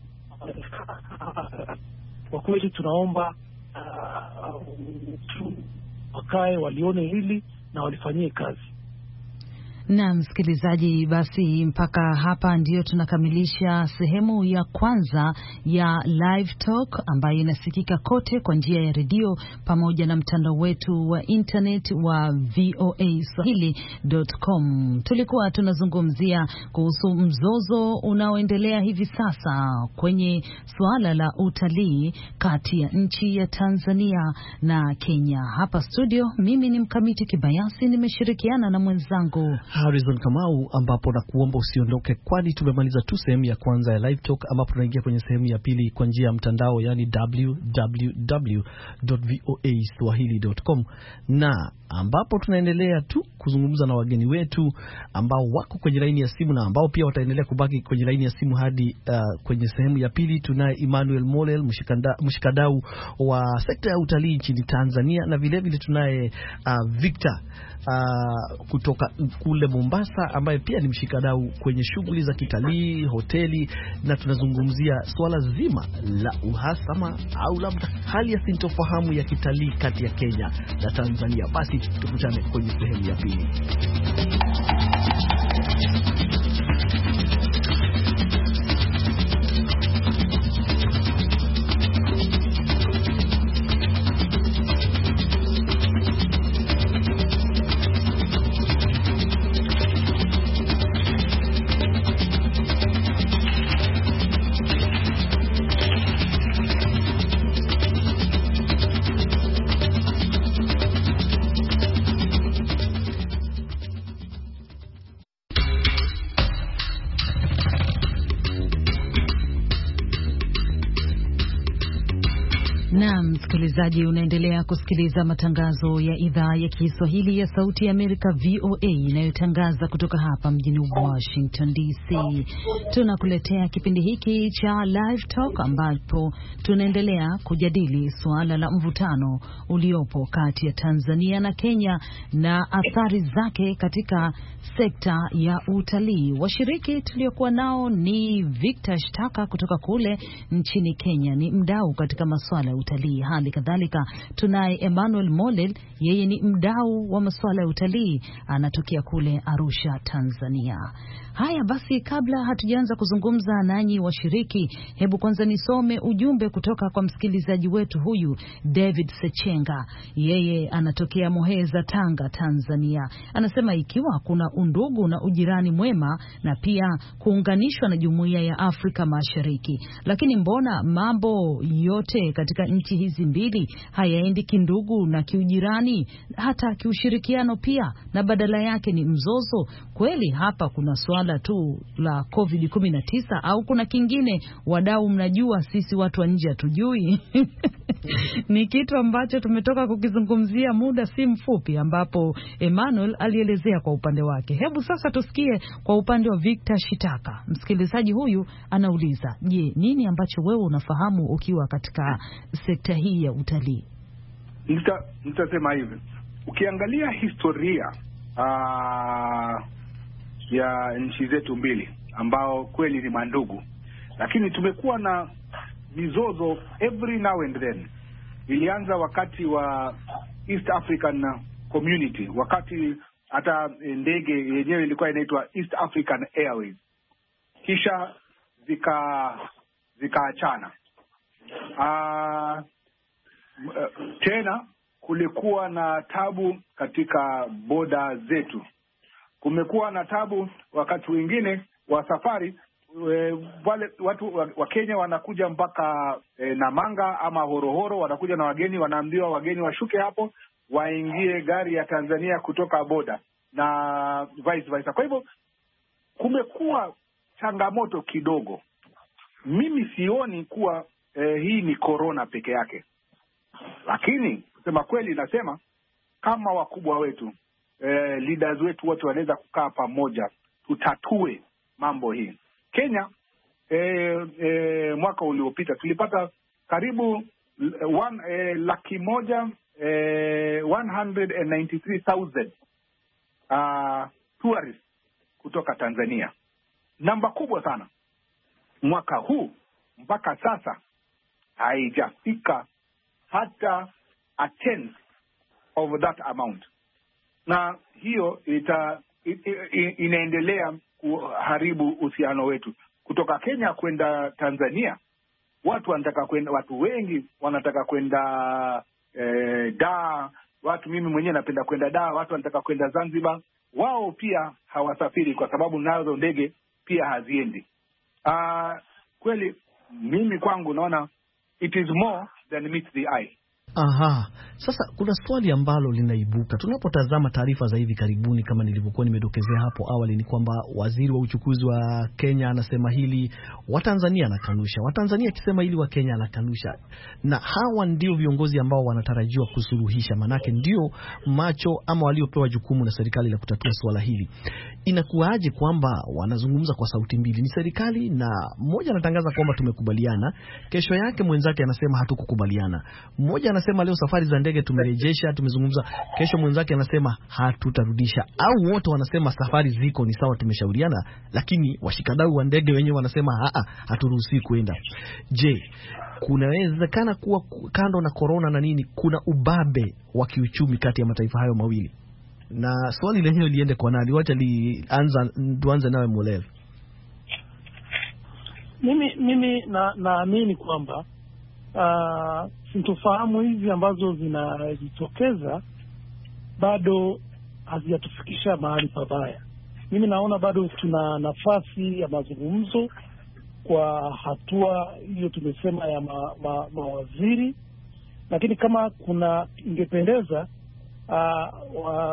kwa kweli tunaomba uh, wakae walione hili na walifanyie kazi. Na msikilizaji, basi mpaka hapa ndio tunakamilisha sehemu ya kwanza ya Live Talk ambayo inasikika kote kwa njia ya redio pamoja na mtandao wetu wa internet wa v o a swahili dot com. Tulikuwa tunazungumzia kuhusu mzozo unaoendelea hivi sasa kwenye suala la utalii kati ya nchi ya Tanzania na Kenya. Hapa studio mimi ni Mkamiti Kibayasi, nimeshirikiana na mwenzangu Harrison Kamau, ambapo na kuomba usiondoke, kwani tumemaliza tu sehemu ya kwanza ya Live Talk, ambapo tunaingia kwenye sehemu ya pili kwa njia ya mtandao, yani w w w dot v o a swahili dot com, na ambapo tunaendelea tu kuzungumza na wageni wetu ambao wako kwenye laini ya simu na ambao pia wataendelea kubaki kwenye laini ya simu hadi uh, kwenye sehemu ya pili. Tunaye Emmanuel Molel, mshikadau wa sekta ya utalii nchini Tanzania, na vile vile tunaye uh, Victor uh, kutoka kule Mombasa ambaye pia ni mshikadau kwenye shughuli za kitalii, hoteli, na tunazungumzia swala zima la uhasama au labda hali ya sintofahamu ya kitalii kati ya Kenya na Tanzania. Basi tukutane kwenye sehemu ya pili. Na msikilizaji, unaendelea kusikiliza matangazo ya idhaa ya Kiswahili ya Sauti ya Amerika V O A inayotangaza kutoka hapa mjini Washington D C. Tunakuletea kipindi hiki cha Live Talk ambapo tunaendelea kujadili suala la mvutano uliopo kati ya Tanzania na Kenya na athari zake katika sekta ya utalii. Washiriki tuliokuwa nao ni Victor Shtaka kutoka kule nchini Kenya, ni mdau katika masuala ya utalii. Hali kadhalika tunaye Emmanuel Molel, yeye ni mdau wa masuala ya utalii, anatokea kule Arusha, Tanzania. Haya basi, kabla hatujaanza kuzungumza nanyi washiriki, hebu kwanza nisome ujumbe kutoka kwa msikilizaji wetu huyu David Sechenga. Yeye anatokea Muheza, Tanga, Tanzania. Anasema ikiwa kuna undugu na ujirani mwema na pia kuunganishwa na Jumuiya ya Afrika Mashariki, lakini mbona mambo yote katika nchi hizi mbili hayaendi kindugu na kiujirani, hata kiushirikiano pia, na badala yake ni mzozo? Kweli hapa kuna swala tu la covid kumi na tisa au kuna kingine? Wadau mnajua, sisi watu wa nje hatujui. Ni kitu ambacho tumetoka kukizungumzia muda si mfupi, ambapo Emmanuel alielezea kwa upande wake. Hebu sasa tusikie kwa upande wa Victor Shitaka. Msikilizaji huyu anauliza, je, nini ambacho wewe unafahamu ukiwa katika sekta hii ya utalii? Nita nitasema hivi, ukiangalia historia aa, ya nchi zetu mbili ambao kweli ni mandugu, lakini tumekuwa na mizozo every now and then. Ilianza wakati wa East African Community, wakati hata ndege yenyewe ilikuwa inaitwa East African Airways, kisha zika zikaachana. Ah, tena kulikuwa na tabu katika boda zetu. Kumekuwa na tabu wakati wengine wa safari, e, wale watu wa, wa Kenya wanakuja mpaka e, Namanga ama Horohoro, wanakuja na wageni, wanaambiwa wageni washuke hapo waingie gari ya Tanzania kutoka boda na vice versa. Kwa hivyo kumekuwa changamoto kidogo. Mimi sioni kuwa e, hii ni corona peke yake, lakini kusema kweli nasema kama wakubwa wetu, Eh, leaders wetu wote wanaweza kukaa pamoja tutatue mambo hii. Kenya eh, eh, mwaka uliopita tulipata karibu one, eh, laki moja eh, one hundred ninety-three thousand uh, tourists kutoka Tanzania, namba kubwa sana. Mwaka huu mpaka sasa haijafika hata a tenth of that amount, na hiyo ita, ita, ita inaendelea kuharibu uhusiano wetu. Kutoka Kenya kwenda Tanzania, watu wanataka kwenda, watu wengi wanataka kwenda eh, Dar. Watu, mimi mwenyewe napenda kwenda Dar. Watu wanataka kwenda Zanzibar, wao pia hawasafiri kwa sababu nazo ndege pia haziendi. Ah, kweli mimi kwangu naona it is more than meets the eye. Aha. Sasa kuna swali ambalo linaibuka tunapotazama taarifa za hivi karibuni, kama nilivyokuwa nimedokezea hapo awali, ni kwamba waziri wa uchukuzi wa Kenya anasema hili, wa Tanzania anakanusha, wa Tanzania akisema hili, wa Kenya anakanusha. Na hawa ndio viongozi ambao wanatarajiwa kusuluhisha, manake ndio macho ama waliopewa jukumu na serikali la kutatua swala hili. Inakuaje kwamba wanazungumza kwa sauti mbili? Ni serikali na mmoja anatangaza kwamba tumekubaliana, kesho yake mwenzake anasema hatukukubaliana. Mmoja anasema leo safari za ndege tumerejesha, tumezungumza, kesho mwenzake anasema hatutarudisha. Au wote wanasema safari ziko ni sawa, tumeshauriana, lakini washikadau wa ndege wenyewe wanasema haa, haturuhusi kuenda. Je, kunawezekana kuwa kando na corona na nini, kuna ubabe wa kiuchumi kati ya mataifa hayo mawili? Na swali lenyewe liende kwa nani? Wacha lianza, tuanze nawe Molel. Mimi mimi na naamini kwamba uh, sintofahamu hizi ambazo zinajitokeza bado hazijatufikisha mahali pabaya. Mimi naona bado tuna nafasi ya mazungumzo kwa hatua hiyo tumesema ya ma, ma, mawaziri, lakini kama kuna ingependeza uh, wa,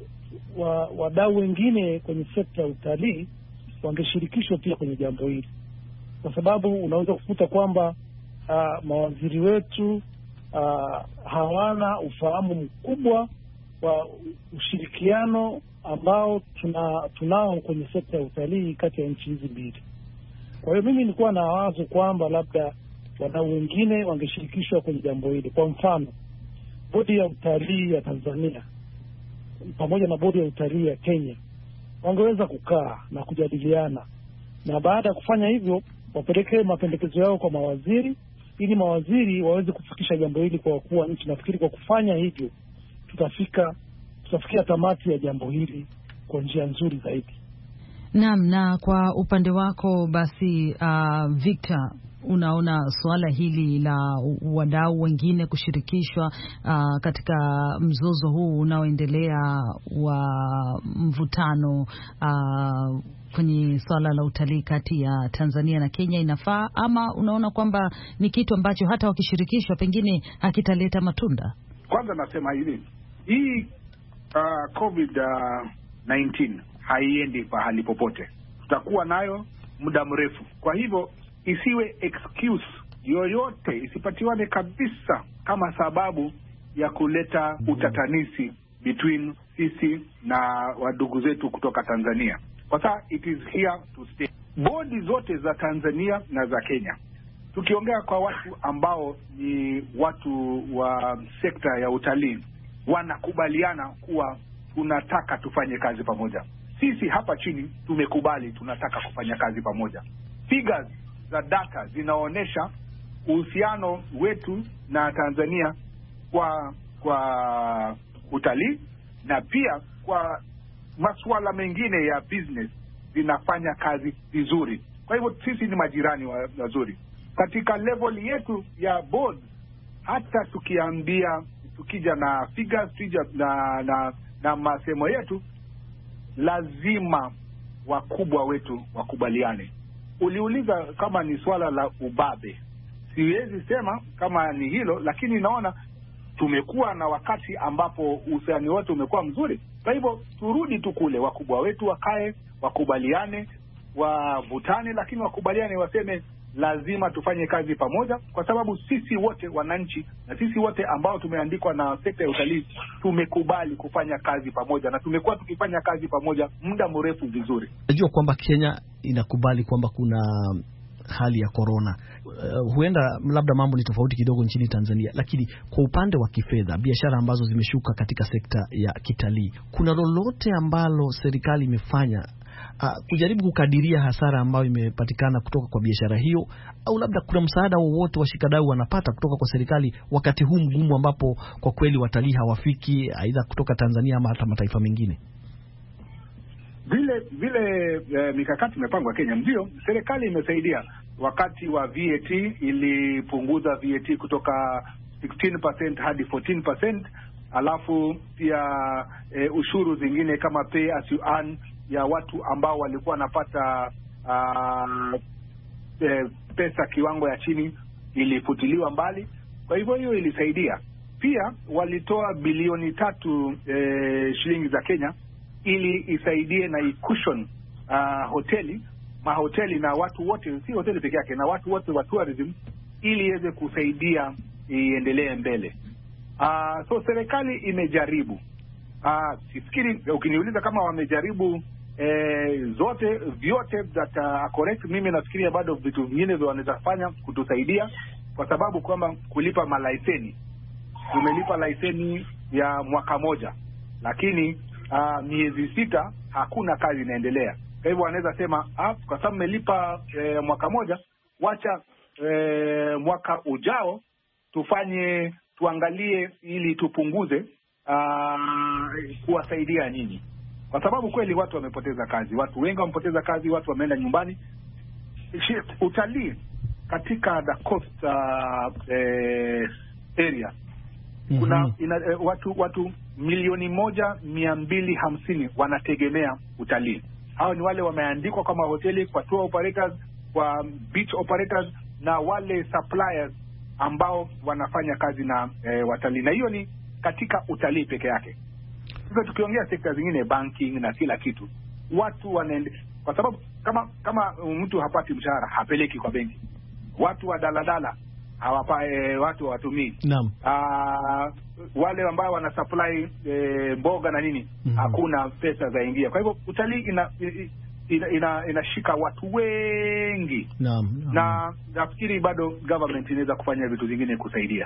wa, wadau wengine kwenye sekta ya utalii wangeshirikishwa pia kwenye jambo hili, kwa sababu unaweza kukuta kwamba uh, mawaziri wetu uh, hawana ufahamu mkubwa wa ushirikiano ambao tuna, tunao kwenye sekta ya utalii kati ya nchi hizi mbili. Kwa hiyo mimi nilikuwa na wazo kwamba labda wadau wengine wangeshirikishwa kwenye jambo hili. Kwa mfano, bodi ya utalii ya Tanzania pamoja na bodi ya utalii ya Kenya wangeweza kukaa na kujadiliana, na baada ya kufanya hivyo wapeleke mapendekezo yao kwa mawaziri, ili mawaziri waweze kufikisha jambo hili kwa wakuu wa nchi. Nafikiri kwa kufanya hivyo tutafika tutafikia tamati ya jambo hili kwa njia nzuri zaidi. Naam, na kwa upande wako basi uh, Victor, unaona suala hili la wadau wengine kushirikishwa uh, katika mzozo huu unaoendelea wa mvutano uh, kwenye swala la utalii kati ya Tanzania na Kenya inafaa, ama unaona kwamba ni kitu ambacho hata wakishirikishwa pengine hakitaleta matunda? Kwanza nasema hivi, hii uh, COVID nineteen haiendi pahali popote, tutakuwa nayo muda mrefu. Kwa hivyo isiwe excuse yoyote, isipatiwane kabisa kama sababu ya kuleta utatanisi between sisi na wadugu zetu kutoka Tanzania. Kwa sababu it is here to stay. Bodi zote za Tanzania na za Kenya, tukiongea kwa watu ambao ni watu wa sekta ya utalii, wanakubaliana kuwa tunataka tufanye kazi pamoja. Sisi hapa chini tumekubali tunataka kufanya kazi pamoja. Figures za data zinaonesha uhusiano wetu na Tanzania kwa kwa utalii na pia kwa masuala mengine ya business zinafanya kazi vizuri. Kwa hivyo sisi ni majirani wazuri. Katika level yetu ya board, hata tukiambia tukija na figures, tukija na na, na masemo yetu, lazima wakubwa wetu wakubaliane. Uliuliza kama ni swala la ubabe. Siwezi sema kama ni hilo, lakini naona tumekuwa na wakati ambapo uhusiano wetu umekuwa mzuri. Kwa hivyo turudi tu kule, wakubwa wetu wakae, wakubaliane, wavutane, lakini wakubaliane, waseme lazima tufanye kazi pamoja, kwa sababu sisi wote wananchi na sisi wote ambao tumeandikwa na sekta ya utalii tumekubali kufanya kazi pamoja, na tumekuwa tukifanya kazi pamoja muda mrefu vizuri. Najua kwamba Kenya inakubali kwamba kuna hali ya corona. Uh, huenda labda mambo ni tofauti kidogo nchini Tanzania, lakini kwa upande wa kifedha, biashara ambazo zimeshuka katika sekta ya kitalii, kuna lolote ambalo serikali imefanya uh, kujaribu kukadiria hasara ambayo imepatikana kutoka kwa biashara hiyo, au labda kuna msaada wowote washikadau wanapata kutoka kwa serikali wakati huu mgumu ambapo kwa kweli watalii hawafiki, aidha kutoka Tanzania ama hata mataifa mengine? Vile vile eh, mikakati imepangwa Kenya. Ndio serikali imesaidia. Wakati wa V A T ilipunguza V A T kutoka sixteen percent hadi fourteen percent. Alafu pia eh, ushuru zingine kama pay as you earn ya watu ambao walikuwa wanapata uh, eh, pesa kiwango ya chini ilifutiliwa mbali. Kwa hivyo hiyo ilisaidia. pia walitoa bilioni tatu eh, shilingi za Kenya ili isaidie na icushion uh, hoteli mahoteli na watu wote, si hoteli peke yake, na watu wote wa tourism, ili iweze kusaidia iendelee mbele. Uh, so serikali imejaribu. Uh, sifikiri ukiniuliza kama wamejaribu eh, zote vyote that uh, correct, mimi nafikiria bado vitu vingine vyo wanaweza fanya kutusaidia, kwa sababu kwamba kulipa malaiseni, tumelipa laiseni ya mwaka moja, lakini uh, miezi sita hakuna kazi inaendelea. Kwa hivyo wanaweza sema ah, kwa sababu mmelipa eh, mwaka moja, wacha eh, mwaka ujao tufanye tuangalie ili tupunguze uh, kuwasaidia nyinyi, kwa sababu kweli watu wamepoteza kazi, watu wengi wamepoteza kazi, watu wameenda nyumbani. Utalii katika the coast uh, eh, area kuna mm -hmm. ina, eh, watu watu milioni moja mia mbili hamsini wanategemea utalii. Hao ni wale wameandikwa kama hoteli, kwa tour operators, kwa beach operators na wale suppliers ambao wanafanya kazi na e, watalii, na hiyo ni katika utalii peke yake. Sasa tukiongea sekta zingine, banking na kila kitu, watu wanaende, kwa sababu kama kama mtu hapati mshahara hapeleki kwa benki, watu wa daladala hawapa e, watu watumii. Naam. Ah, wale ambao wana supply e, mboga na nini, mm -hmm. hakuna pesa zaingia. Kwa hivyo utalii ina ina ina inashika watu wengi. Naam, naam. Na nafikiri bado government inaweza kufanya vitu vingine kusaidia.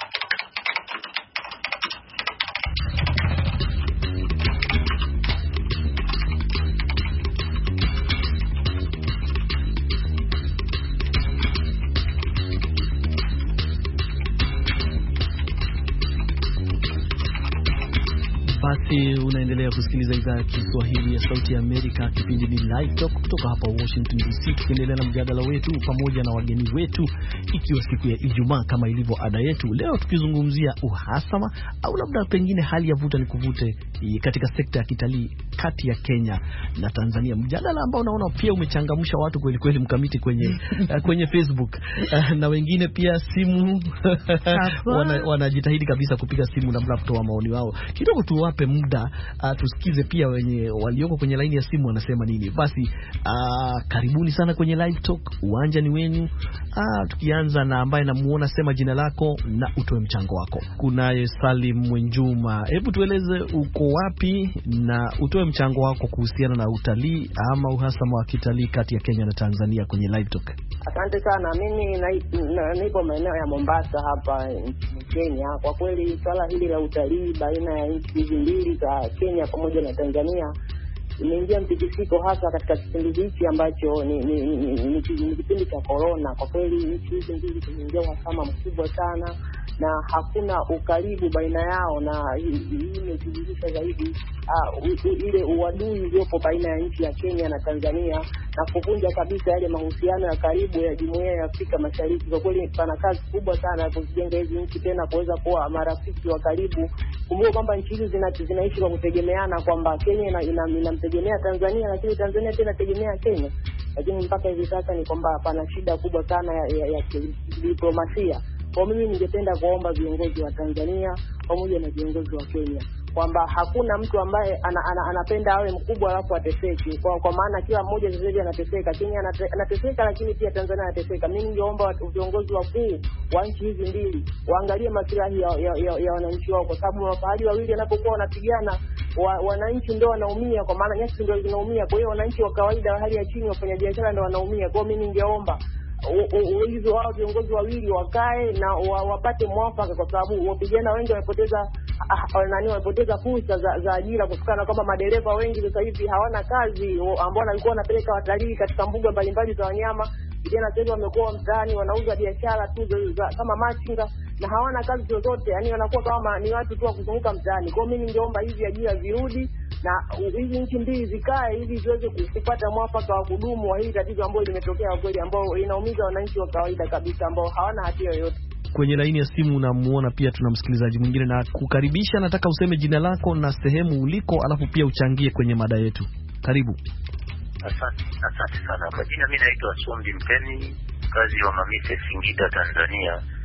Basi unaendelea kusikiliza idhaa ya Kiswahili ya Sauti ya Amerika. Kipindi ni Live Talk kutoka hapa Washington D C, tukiendelea na mjadala wetu pamoja na wageni wetu, ikiwa siku ya Ijumaa kama ilivyo ada yetu. Leo tukizungumzia uhasama au labda pengine hali ya vuta ni kuvute katika sekta ya kitalii kati ya Kenya na Tanzania, mjadala ambao naona pia umechangamsha watu kweli kweli, mkamiti kwenye kwenye Facebook na wengine pia simu wanajitahidi wana kabisa kupiga simu labda kutoa maoni wao. Kidogo tuwape muda uh, tusikize pia wenye walioko kwenye line ya simu wanasema nini. Basi uh, karibuni sana kwenye Live Talk, uwanja ni wenu. Uh, tukianza na ambaye namuona, sema jina lako na utoe mchango wako. Kunaye Salim Mwenjuma, hebu tueleze uko wapi na utoe mchango wako kuhusiana na utalii ama uhasama wa kitalii kati ya Kenya na Tanzania kwenye Live Talk. Asante sana. Mimi nipo maeneo ya Mombasa hapa nchini Kenya. Kwa kweli swala hili la utalii baina ya nchi hizi mbili za Kenya pamoja na Tanzania imeingia mtikisiko, hasa katika kipindi hiki ambacho ni ni, ni, ni, ni, ni kipindi cha corona. Kwa kweli nchi hizi mbili zimeingia uhasama mkubwa sana na hakuna ukaribu baina yao, na hii imedhihirisha zaidi uh, ile uadui uliopo baina ya nchi ya Kenya na Tanzania na kuvunja kabisa yale mahusiano ya karibu ya Jumuiya ya Afrika Mashariki. Kwa kweli pana kazi kubwa sana ya kujenga hizi nchi tena kuweza kuwa marafiki wa karibu. Kumbuka kwamba nchi hizi zina, zinaishi kwa kutegemeana, kwamba Kenya inamtegemea ina Tanzania, lakini Tanzania tena tegemea Kenya. Lakini mpaka hivi sasa ni kwamba pana shida kubwa sana ya, ya, ya diplomasia. Kwa mimi ningependa kuomba viongozi wa Tanzania pamoja na viongozi wa Kenya kwamba hakuna mtu ambaye ana, ana, anapenda awe mkubwa alafu ateseke, kwa, kwa maana kila mmoja sasa hivi anateseka. Kenya anateseka, lakini pia Tanzania anateseka. Mimi ningeomba viongozi wakuu wa nchi hizi mbili waangalie maslahi ya, ya, ya, ya wananchi wao, kwa sababu mafahali wawili wanapokuwa wanapigana wa, wananchi ndio wanaumia, kwa maana nyasi ndio zinaumia. Kwa hiyo wananchi wa kawaida wa hali ya chini, wafanya biashara ndio wanaumia. Kwa mimi ningeomba hizo wao viongozi wawili wakae na wapate mwafaka, kwa sababu wapigana wengi wamepoteza ah, nani wamepoteza fursa za, za ajira kutokana kwamba madereva wengi sasa hivi hawana kazi, ambao walikuwa wanapeleka watalii katika mbuga mbalimbali za wanyama. Vijana sasa wamekuwa mtaani wanauza biashara tu za, kama machinga na hawana kazi zozote, yani wanakuwa kama ni watu tu wa kuzunguka mtaani. Kwa mimi ningeomba hizi ajira zirudi na hizi nchi mbili zikae ili ziweze kupata mwafaka wa kudumu wa hili tatizo ambalo limetokea kweli, ambao inaumiza wananchi wa kawaida kabisa ambao hawana hatia yoyote. Kwenye laini ya simu namuona pia tuna msikilizaji mwingine, na kukaribisha, nataka useme jina lako na sehemu uliko, alafu pia uchangie kwenye mada yetu. Karibu. Asante, asante sana. Kwa jina mimi naitwa Sombi Mpeni, kazi wa Mamise, Singida, Tanzania.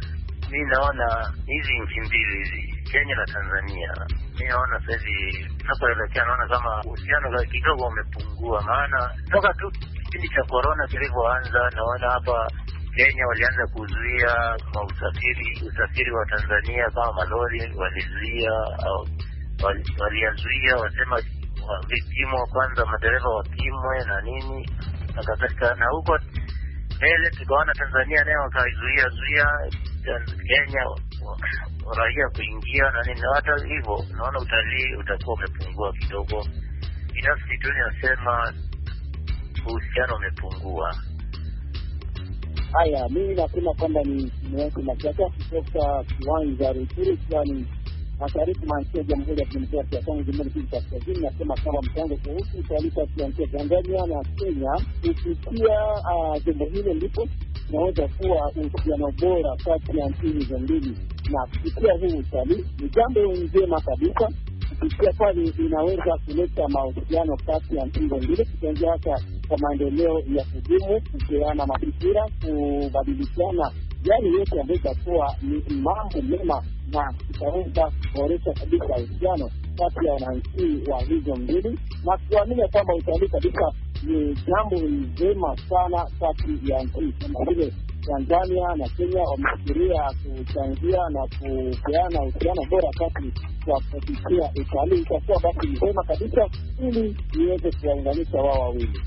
mimi naona hizi nchi mbili hizi, Kenya na Tanzania, mimi naona sasa hivi tunapoelekea, naona kama uhusiano kidogo umepungua. Maana toka tu kipindi cha corona kilivyoanza, naona hapa Kenya walianza kuzuia kwa usafiri usafiri wa Tanzania, kama malori walizuia au waliyazuia, wasema vipimo kwanza, madereva wapimwe na nini na kadhalika. Na huko mbele tukaona Tanzania nayo wakaizuia zuia Kenya raia kuingia na nini. Hata hivyo naona utalii utakuwa umepungua kidogo. Binafsi tu ninasema uhusiano umepungua. Haya, mimi nasema kwamba ni mwezi na kiasi kutoka kiwanja Rutshuru kwani mashariki mwa nchi ya Jamhuri ya Kidemokrasia ya Kongo, Jamhuri ya Kaskazini. Nasema kwamba mpango kuhusu utalii kati ya nchi ya Tanzania na Kenya, kupitia jambo hilo ndipo naweza kuwa uhusiano bora kati ya nchi hizo mbili, na kupitia huu utalii ni jambo njema kabisa. Kupitia pale inaweza kuleta mahusiano kati ya nchi hizo mbili, kuchangia hata kwa maendeleo ya kudumu, kupeana mafikira, kubadilishana yale yote ambayo itakuwa ni mambo mema na itaweza kuboresha kabisa uhusiano kati ya wananchi wa hizo mbili, na kuamini kwamba utalii kabisa ni jambo njema sana kati ya nchi kama vile Tanzania na Kenya. Wamefikiria kuchangia na kupeana uhusiano bora kati ya kupitia utalii, itakuwa basi njema kabisa ili iweze kuwaunganisha wao wawili.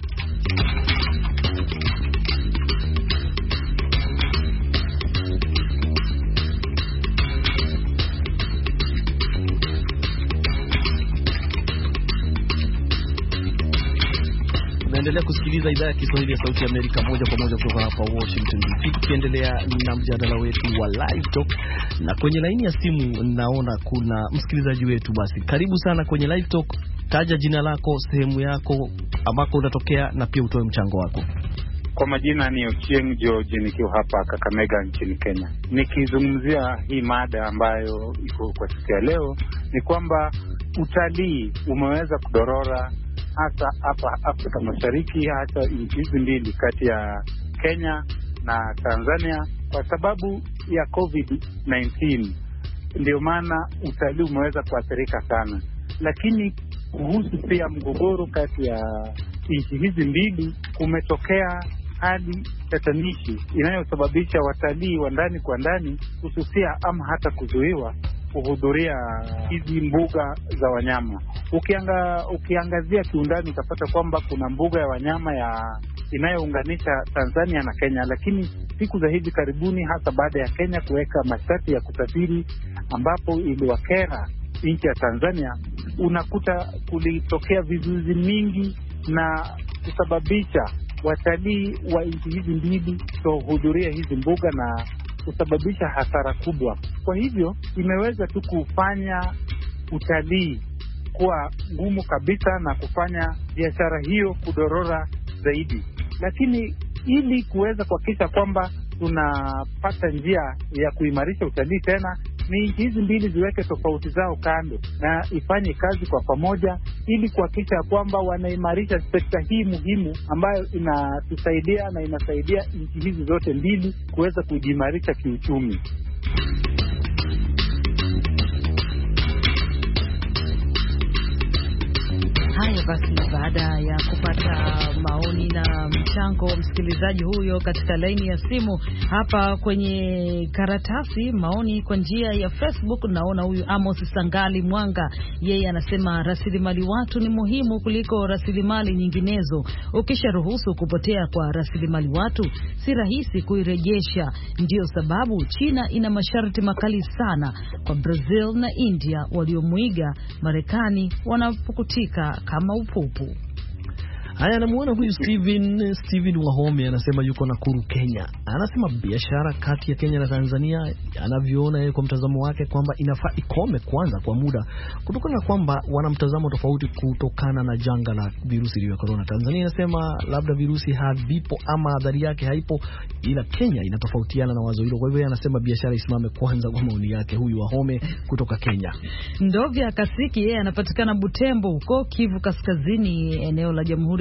Unaendelea kusikiliza idhaa ya Kiswahili ya Sauti ya Amerika moja kwa moja kutoka hapa Washington D C, tukiendelea na mjadala wetu wa Live Talk. Na kwenye laini ya simu naona kuna msikilizaji wetu. Basi karibu sana kwenye Live Talk. Taja jina lako, sehemu yako ambako unatokea, na pia utoe mchango wako. Kwa majina ni Ochieng George, nikiwa hapa Kakamega nchini Kenya. Nikizungumzia hii mada ambayo iko kwa siku ya leo, ni kwamba utalii umeweza kudorora hasa hapa Afrika Mashariki, hata nchi hizi mbili kati ya Kenya na Tanzania, kwa sababu ya covid nineteen. Ndio maana utalii umeweza kuathirika sana. Lakini kuhusu pia mgogoro kati ya nchi hizi mbili, kumetokea hali tatanishi inayosababisha watalii wa ndani kwa ndani kususia ama hata kuzuiwa kuhudhuria hizi mbuga za wanyama. Ukianga, ukiangazia kiundani utapata kwamba kuna mbuga ya wanyama ya inayounganisha Tanzania na Kenya, lakini siku za hivi karibuni, hasa baada ya Kenya kuweka masharti ya kusafiri ambapo iliwakera nchi ya Tanzania, unakuta kulitokea vizuizi mingi na kusababisha watalii wa nchi hizi mbili kuhudhuria hizi mbuga na kusababisha hasara kubwa. Kwa hivyo imeweza tu kufanya utalii kuwa ngumu kabisa na kufanya biashara hiyo kudorora zaidi. Lakini ili kuweza kuhakikisha kwamba tunapata njia ya kuimarisha utalii tena, ni nchi hizi mbili ziweke tofauti zao kando na ifanye kazi kwa pamoja, ili kuhakikisha kwamba wanaimarisha sekta hii muhimu ambayo inatusaidia na inasaidia nchi hizi zote mbili kuweza kujimarisha kiuchumi. Haya basi, baada ya kupata maoni na mchango msikilizaji huyo katika laini ya simu, hapa kwenye karatasi maoni kwa njia ya Facebook, naona huyu Amos Sangali Mwanga, yeye anasema rasilimali watu ni muhimu kuliko rasilimali nyinginezo. Ukisharuhusu kupotea kwa rasilimali watu, si rahisi kuirejesha. Ndio sababu China ina masharti makali sana kwa Brazil na India, waliomuiga Marekani wanapukutika kama upupu. Haya, namuona huyu Steven Steven Wahome, anasema yuko Nakuru, Kenya. Anasema biashara kati ya Kenya na Tanzania anavyoona yeye kwa mtazamo wake kwamba inafaa ikome kwanza kwa muda, kutokana na kwamba wana mtazamo tofauti kutokana na janga la virusi vya corona. Tanzania inasema labda virusi havipo ama adhari yake haipo, ila Kenya inatofautiana na wazo hilo. Kwa hivyo anasema biashara isimame kwanza, kwa maoni yake huyu Wahome kutoka Kenya. Ndovya Kasiki, yeye anapatikana Butembo huko Kivu Kaskazini, eneo la Jamhuri ya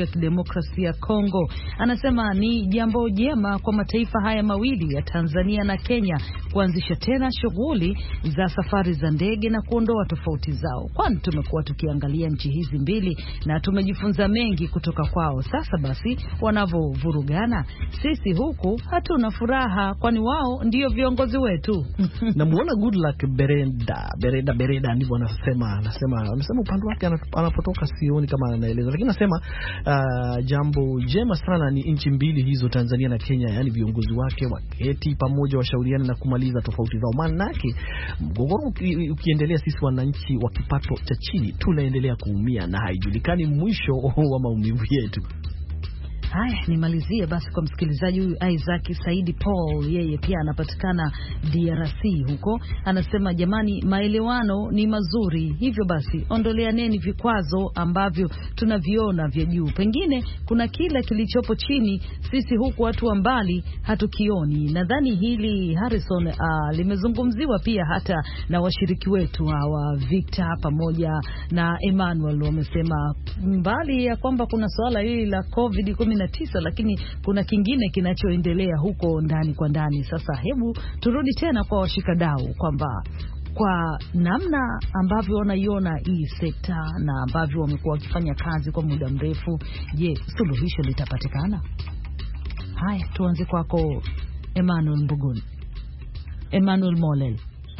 Kidemokrasia ya Kongo. Anasema ni jambo jema kwa mataifa haya mawili ya Tanzania na Kenya kuanzisha tena shughuli za safari za ndege na kuondoa tofauti zao, kwani tumekuwa tukiangalia nchi hizi mbili na tumejifunza mengi kutoka kwao. Sasa basi wanavovurugana, sisi huku hatuna furaha, kwani wao ndio viongozi wetu. Na muona Goodluck Bereda Bereda Bereda ndivyo anasema anasema anasema upande wake anapotoka sioni kama anaeleza, lakini anasema uh, jambo jema sana ni nchi mbili hizo Tanzania na Kenya, yani viongozi wake waketi pamoja washauriana na kumaliza tofauti zao, maana yake mgogoro ukiendelea sisi wananchi wa kipato cha chini tunaendelea kuumia na haijulikani mwisho wa maumivu yetu. Haya, nimalizie basi kwa msikilizaji huyu Isaac Saidi Paul, yeye pia anapatikana D R C huko. Anasema jamani, maelewano ni mazuri, hivyo basi ondoleaneni vikwazo ambavyo tunaviona vya juu. Pengine kuna kila kilichopo chini, sisi huku watu wa mbali hatukioni. Nadhani hili Harrison uh, limezungumziwa pia hata na washiriki wetu hawa Victor pamoja na Emmanuel. Wamesema mbali ya kwamba kuna swala hili la COVID kumi na tisa, lakini kuna kingine kinachoendelea huko ndani kwa ndani. Sasa hebu turudi tena kwa washikadau kwamba kwa namna ambavyo wanaiona hii sekta na ambavyo wamekuwa wakifanya kazi kwa muda mrefu, je, suluhisho litapatikana? Haya, tuanze kwako Emmanuel Mbuguni. Emmanuel Molel.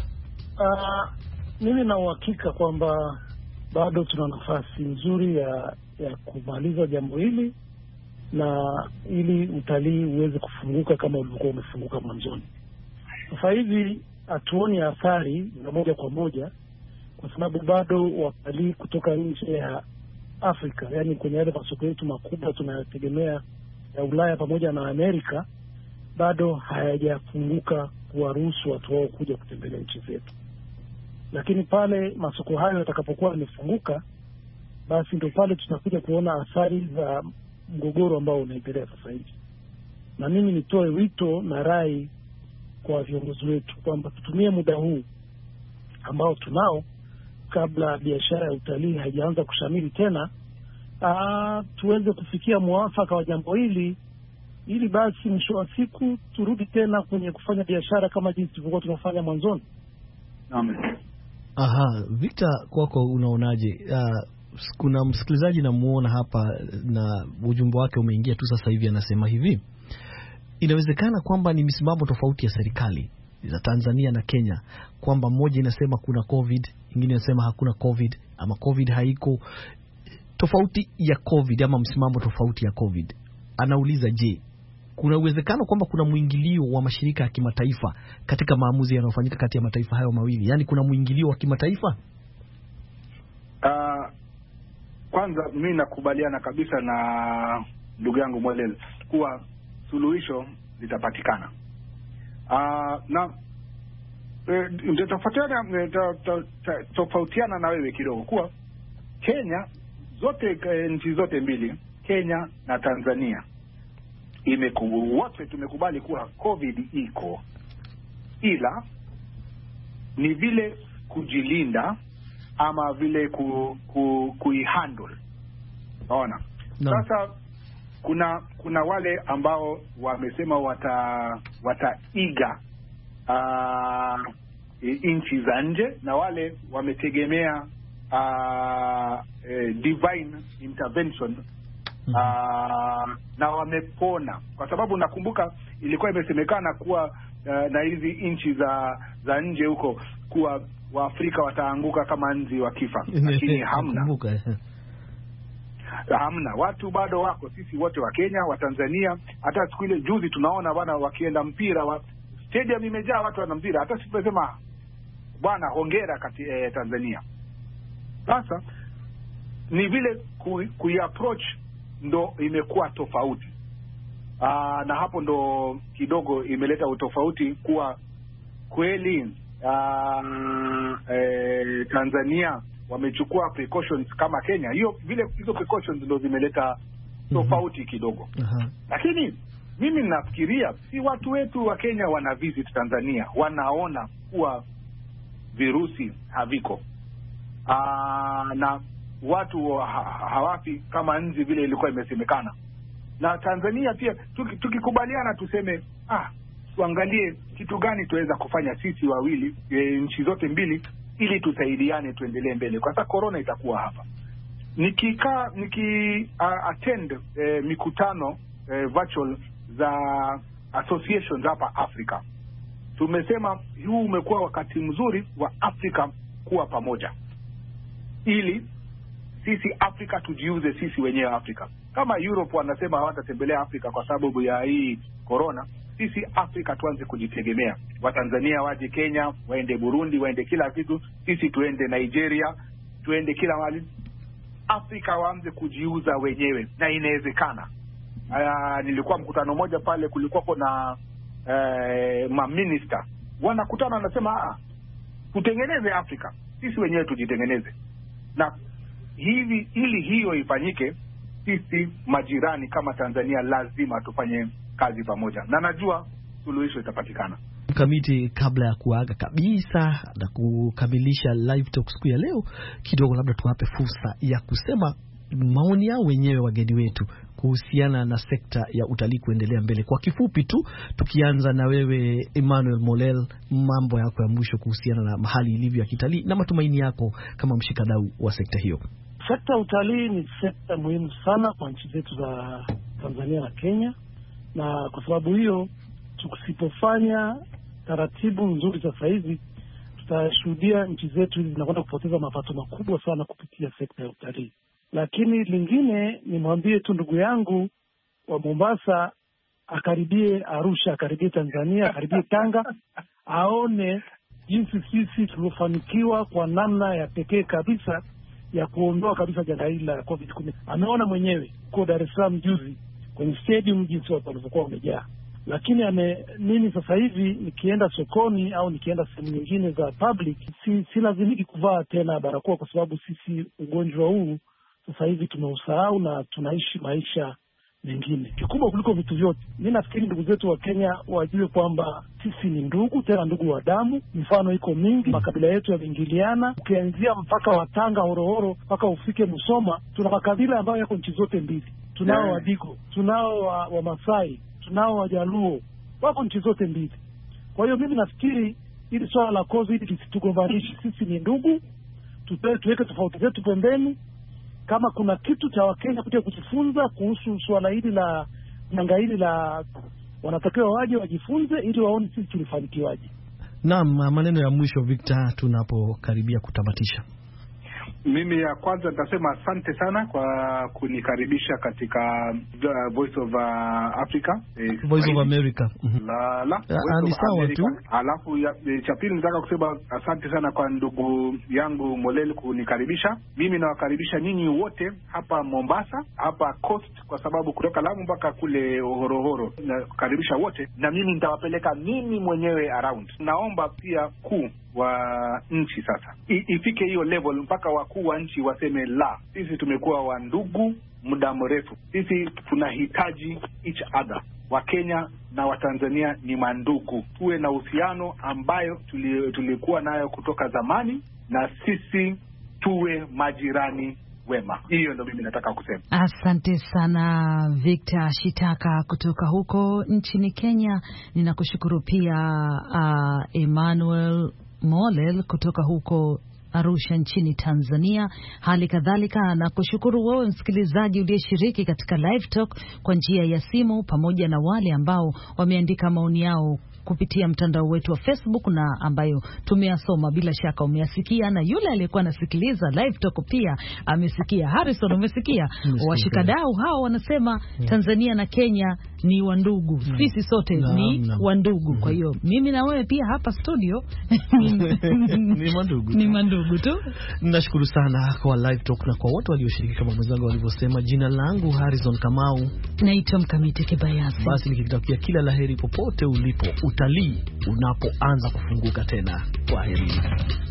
Uh, mimi na uhakika kwamba bado tuna nafasi nzuri ya ya kumaliza jambo hili na ili utalii uweze kufunguka kama ulivyokuwa umefunguka mwanzoni. Sasa hivi hatuoni athari na moja kwa moja, kwa sababu bado watalii kutoka nje ya Afrika, yani kwenye yale masoko yetu makubwa tunayotegemea ya Ulaya pamoja na Amerika, bado hayajafunguka kuwaruhusu watu wao kuja kutembelea nchi zetu. Lakini pale masoko hayo yatakapokuwa yamefunguka, basi ndio pale tutakuja kuona athari za mgogoro ambao unaendelea sasa hivi. Na mimi nitoe wito na rai kwa viongozi wetu kwamba tutumie muda huu ambao tunao kabla biashara ya utalii haijaanza kushamiri tena, aa, tuweze kufikia mwafaka wa jambo hili, ili basi mwisho wa siku turudi tena kwenye kufanya biashara kama jinsi tulivyokuwa tunafanya mwanzoni. Amen. Aha, Victor, kwako unaonaje? Uh, kuna msikilizaji namuona hapa na ujumbe wake umeingia tu sasa hivi, anasema hivi: inawezekana kwamba ni misimamo tofauti ya serikali za Tanzania na Kenya, kwamba mmoja inasema kuna COVID, nyingine inasema hakuna COVID, ama COVID haiko. Tofauti ya COVID ama msimamo tofauti ya COVID. Anauliza, je, kuna uwezekano kwamba kuna mwingilio wa mashirika ya kimataifa katika maamuzi yanayofanyika kati ya mataifa hayo mawili? Yaani kuna mwingilio wa kimataifa? Uh, kwanza mimi nakubaliana kabisa na ndugu yangu Mwelel kuwa suluhisho litapatikana. Uh, na nitatofautiana e, tofautiana na wewe kidogo kuwa Kenya zote e, nchi zote mbili, Kenya na Tanzania, imekubali wote tumekubali kuwa COVID iko, ila ni vile kujilinda ama vile ku, ku, kuihandle. Naona no. Sasa kuna kuna wale ambao wamesema wata wataiga uh, nchi za nje, na wale wametegemea uh, eh, divine intervention uh, na wamepona, kwa sababu nakumbuka ilikuwa imesemekana kuwa uh, na hizi nchi za za nje huko kuwa Waafrika wataanguka kama nzi wakifa, lakini hamna. Hamna, watu bado wako, sisi wote wa Kenya, wa Tanzania. Hata siku ile juzi tunaona bwana wakienda mpira wa stadium imejaa watu wana mpira, hata sisi tunasema bwana hongera kati eh, Tanzania. Sasa ni vile ku, kuiapproach ndo imekuwa tofauti. Aa, na hapo ndo kidogo imeleta utofauti kuwa kweli aa, eh, Tanzania wamechukua precautions kama Kenya. Hiyo vile hizo precautions ndo zimeleta tofauti kidogo. Uh-huh. Lakini mimi ninafikiria si watu wetu wa Kenya wana visit Tanzania wanaona kuwa virusi haviko. Aa, na watu ha, hawafi kama nzi vile ilikuwa imesemekana. Na Tanzania pia tukikubaliana tuki tuseme ah tuangalie kitu gani tuweza kufanya sisi wawili e, nchi zote mbili ili tusaidiane tuendelee mbele, kwa sababu corona itakuwa hapa. Nikikaa niki uh, attend eh, mikutano eh, virtual za associations hapa Afrika, tumesema huu umekuwa wakati mzuri wa Afrika kuwa pamoja, ili sisi Afrika tujiuze sisi wenyewe Afrika. Kama Europe wanasema hawatatembelea Afrika kwa sababu ya hii corona, sisi Afrika tuanze kujitegemea. Watanzania waje Kenya, waende Burundi, waende kila kitu, sisi tuende Nigeria, tuende kila mahali. Afrika waanze kujiuza wenyewe, na inawezekana. Uh, nilikuwa mkutano moja pale, kulikuwa kuna uh, ma minister wanakutana, wanasema ah tutengeneze Afrika, sisi wenyewe tujitengeneze. Na hivi ili hiyo ifanyike, sisi majirani kama Tanzania lazima tufanye kazi pamoja, na najua suluhisho itapatikana. Kamiti, kabla ya kuaga kabisa na kukamilisha live talk siku ya leo, kidogo labda tuwape fursa ya kusema maoni yao wenyewe wageni wetu kuhusiana na sekta ya utalii kuendelea mbele. Kwa kifupi tu, tukianza na wewe Emmanuel Molel, mambo yako ya mwisho kuhusiana na mahali ilivyo ya kitalii na matumaini yako kama mshikadau wa sekta hiyo. Sekta utalii ni sekta muhimu sana kwa nchi zetu za Tanzania na Kenya, na kwa sababu hiyo tukisipofanya taratibu nzuri sasa hivi, tutashuhudia nchi zetu hizi zinakwenda kupoteza mapato makubwa sana kupitia sekta ya utalii. Lakini lingine nimwambie tu ndugu yangu wa Mombasa akaribie Arusha, akaribie Tanzania, akaribie Tanga, aone jinsi sisi tuliofanikiwa kwa namna ya pekee kabisa ya kuondoa kabisa janga hili la covid kumi. Ameona mwenyewe kwa Dar es Salaam juzi kwenye stadium jinsi watu walivyokuwa wamejaa. Lakini ame mimi sasa hivi nikienda sokoni au nikienda sehemu nyingine za public, si, si lazimiki kuvaa tena barakoa, kwa sababu sisi ugonjwa huu sasa hivi tumeusahau na tunaishi maisha mengine. Kikubwa kuliko vitu vyote, mimi nafikiri ndugu zetu wa Kenya wajue kwamba sisi ni ndugu, tena ndugu wa damu. Mfano iko mingi, makabila yetu yameingiliana, ukianzia mpaka wa Tanga Horohoro mpaka ufike Musoma, tuna makabila ambayo yako nchi zote mbili. Tunao yeah. Wadigo, tunao wa, wa Masai, tunao Wajaluo, wako nchi zote mbili. Kwa hiyo mimi nafikiri hili swala la COVID lisitugombanishe, sisi ni ndugu, tupe tuweke tofauti zetu pembeni. Kama kuna kitu cha Wakenya kuja kujifunza kuhusu swala hili la janga hili la, wanatakiwa waje wajifunze ili waone sisi tulifanikiwaje. Naam, maneno ya mwisho Victor tunapokaribia kutamatisha. Mimi ya kwanza nitasema asante sana kwa kunikaribisha katika uh, Voice of uh, Africa. Eh, Voice of America. La la. Uh, ni sawa tu. Alafu ya cha pili nataka kusema asante sana kwa ndugu yangu Molel kunikaribisha. Mimi nawakaribisha nyinyi wote hapa Mombasa, hapa Coast, kwa sababu kutoka Lamu mpaka kule Horohoro nakaribisha wote, na mimi nitawapeleka mimi mwenyewe around. Naomba pia kuu wa nchi sasa I, ifike hiyo level mpaka wakuu wa nchi waseme la, sisi tumekuwa wa ndugu muda mrefu, sisi tunahitaji each other. Wa Kenya na wa Tanzania ni mandugu, tuwe na uhusiano ambayo tuli, tulikuwa nayo kutoka zamani, na sisi tuwe majirani wema. Hiyo ndio mimi nataka kusema. Asante sana Victor Shitaka kutoka huko nchini Kenya. Ninakushukuru pia uh, Emmanuel Molel kutoka huko Arusha nchini Tanzania. Hali kadhalika na kushukuru wewe msikilizaji uliyeshiriki katika live talk kwa njia ya simu, pamoja na wale ambao wameandika maoni yao kupitia mtandao wetu wa Facebook na ambayo tumeyasoma. Bila shaka umeyasikia, na yule aliyekuwa anasikiliza live talk pia amesikia. Harrison, umesikia? Washikadau hao wanasema Tanzania na Kenya ni wandugu, sisi sote na, ni na. wandugu. Kwa hiyo mimi na wewe pia hapa studio ni mandugu, ni mandugu tu. Nashukuru sana kwa live talk na kwa wote walioshiriki kama mwenzangu walivyosema. Jina langu Harrison Kamau, naitwa Mkamiti Kibayasi. Basi nikikutakia kila laheri popote ulipo, utalii unapoanza kufunguka tena. Kwaheri.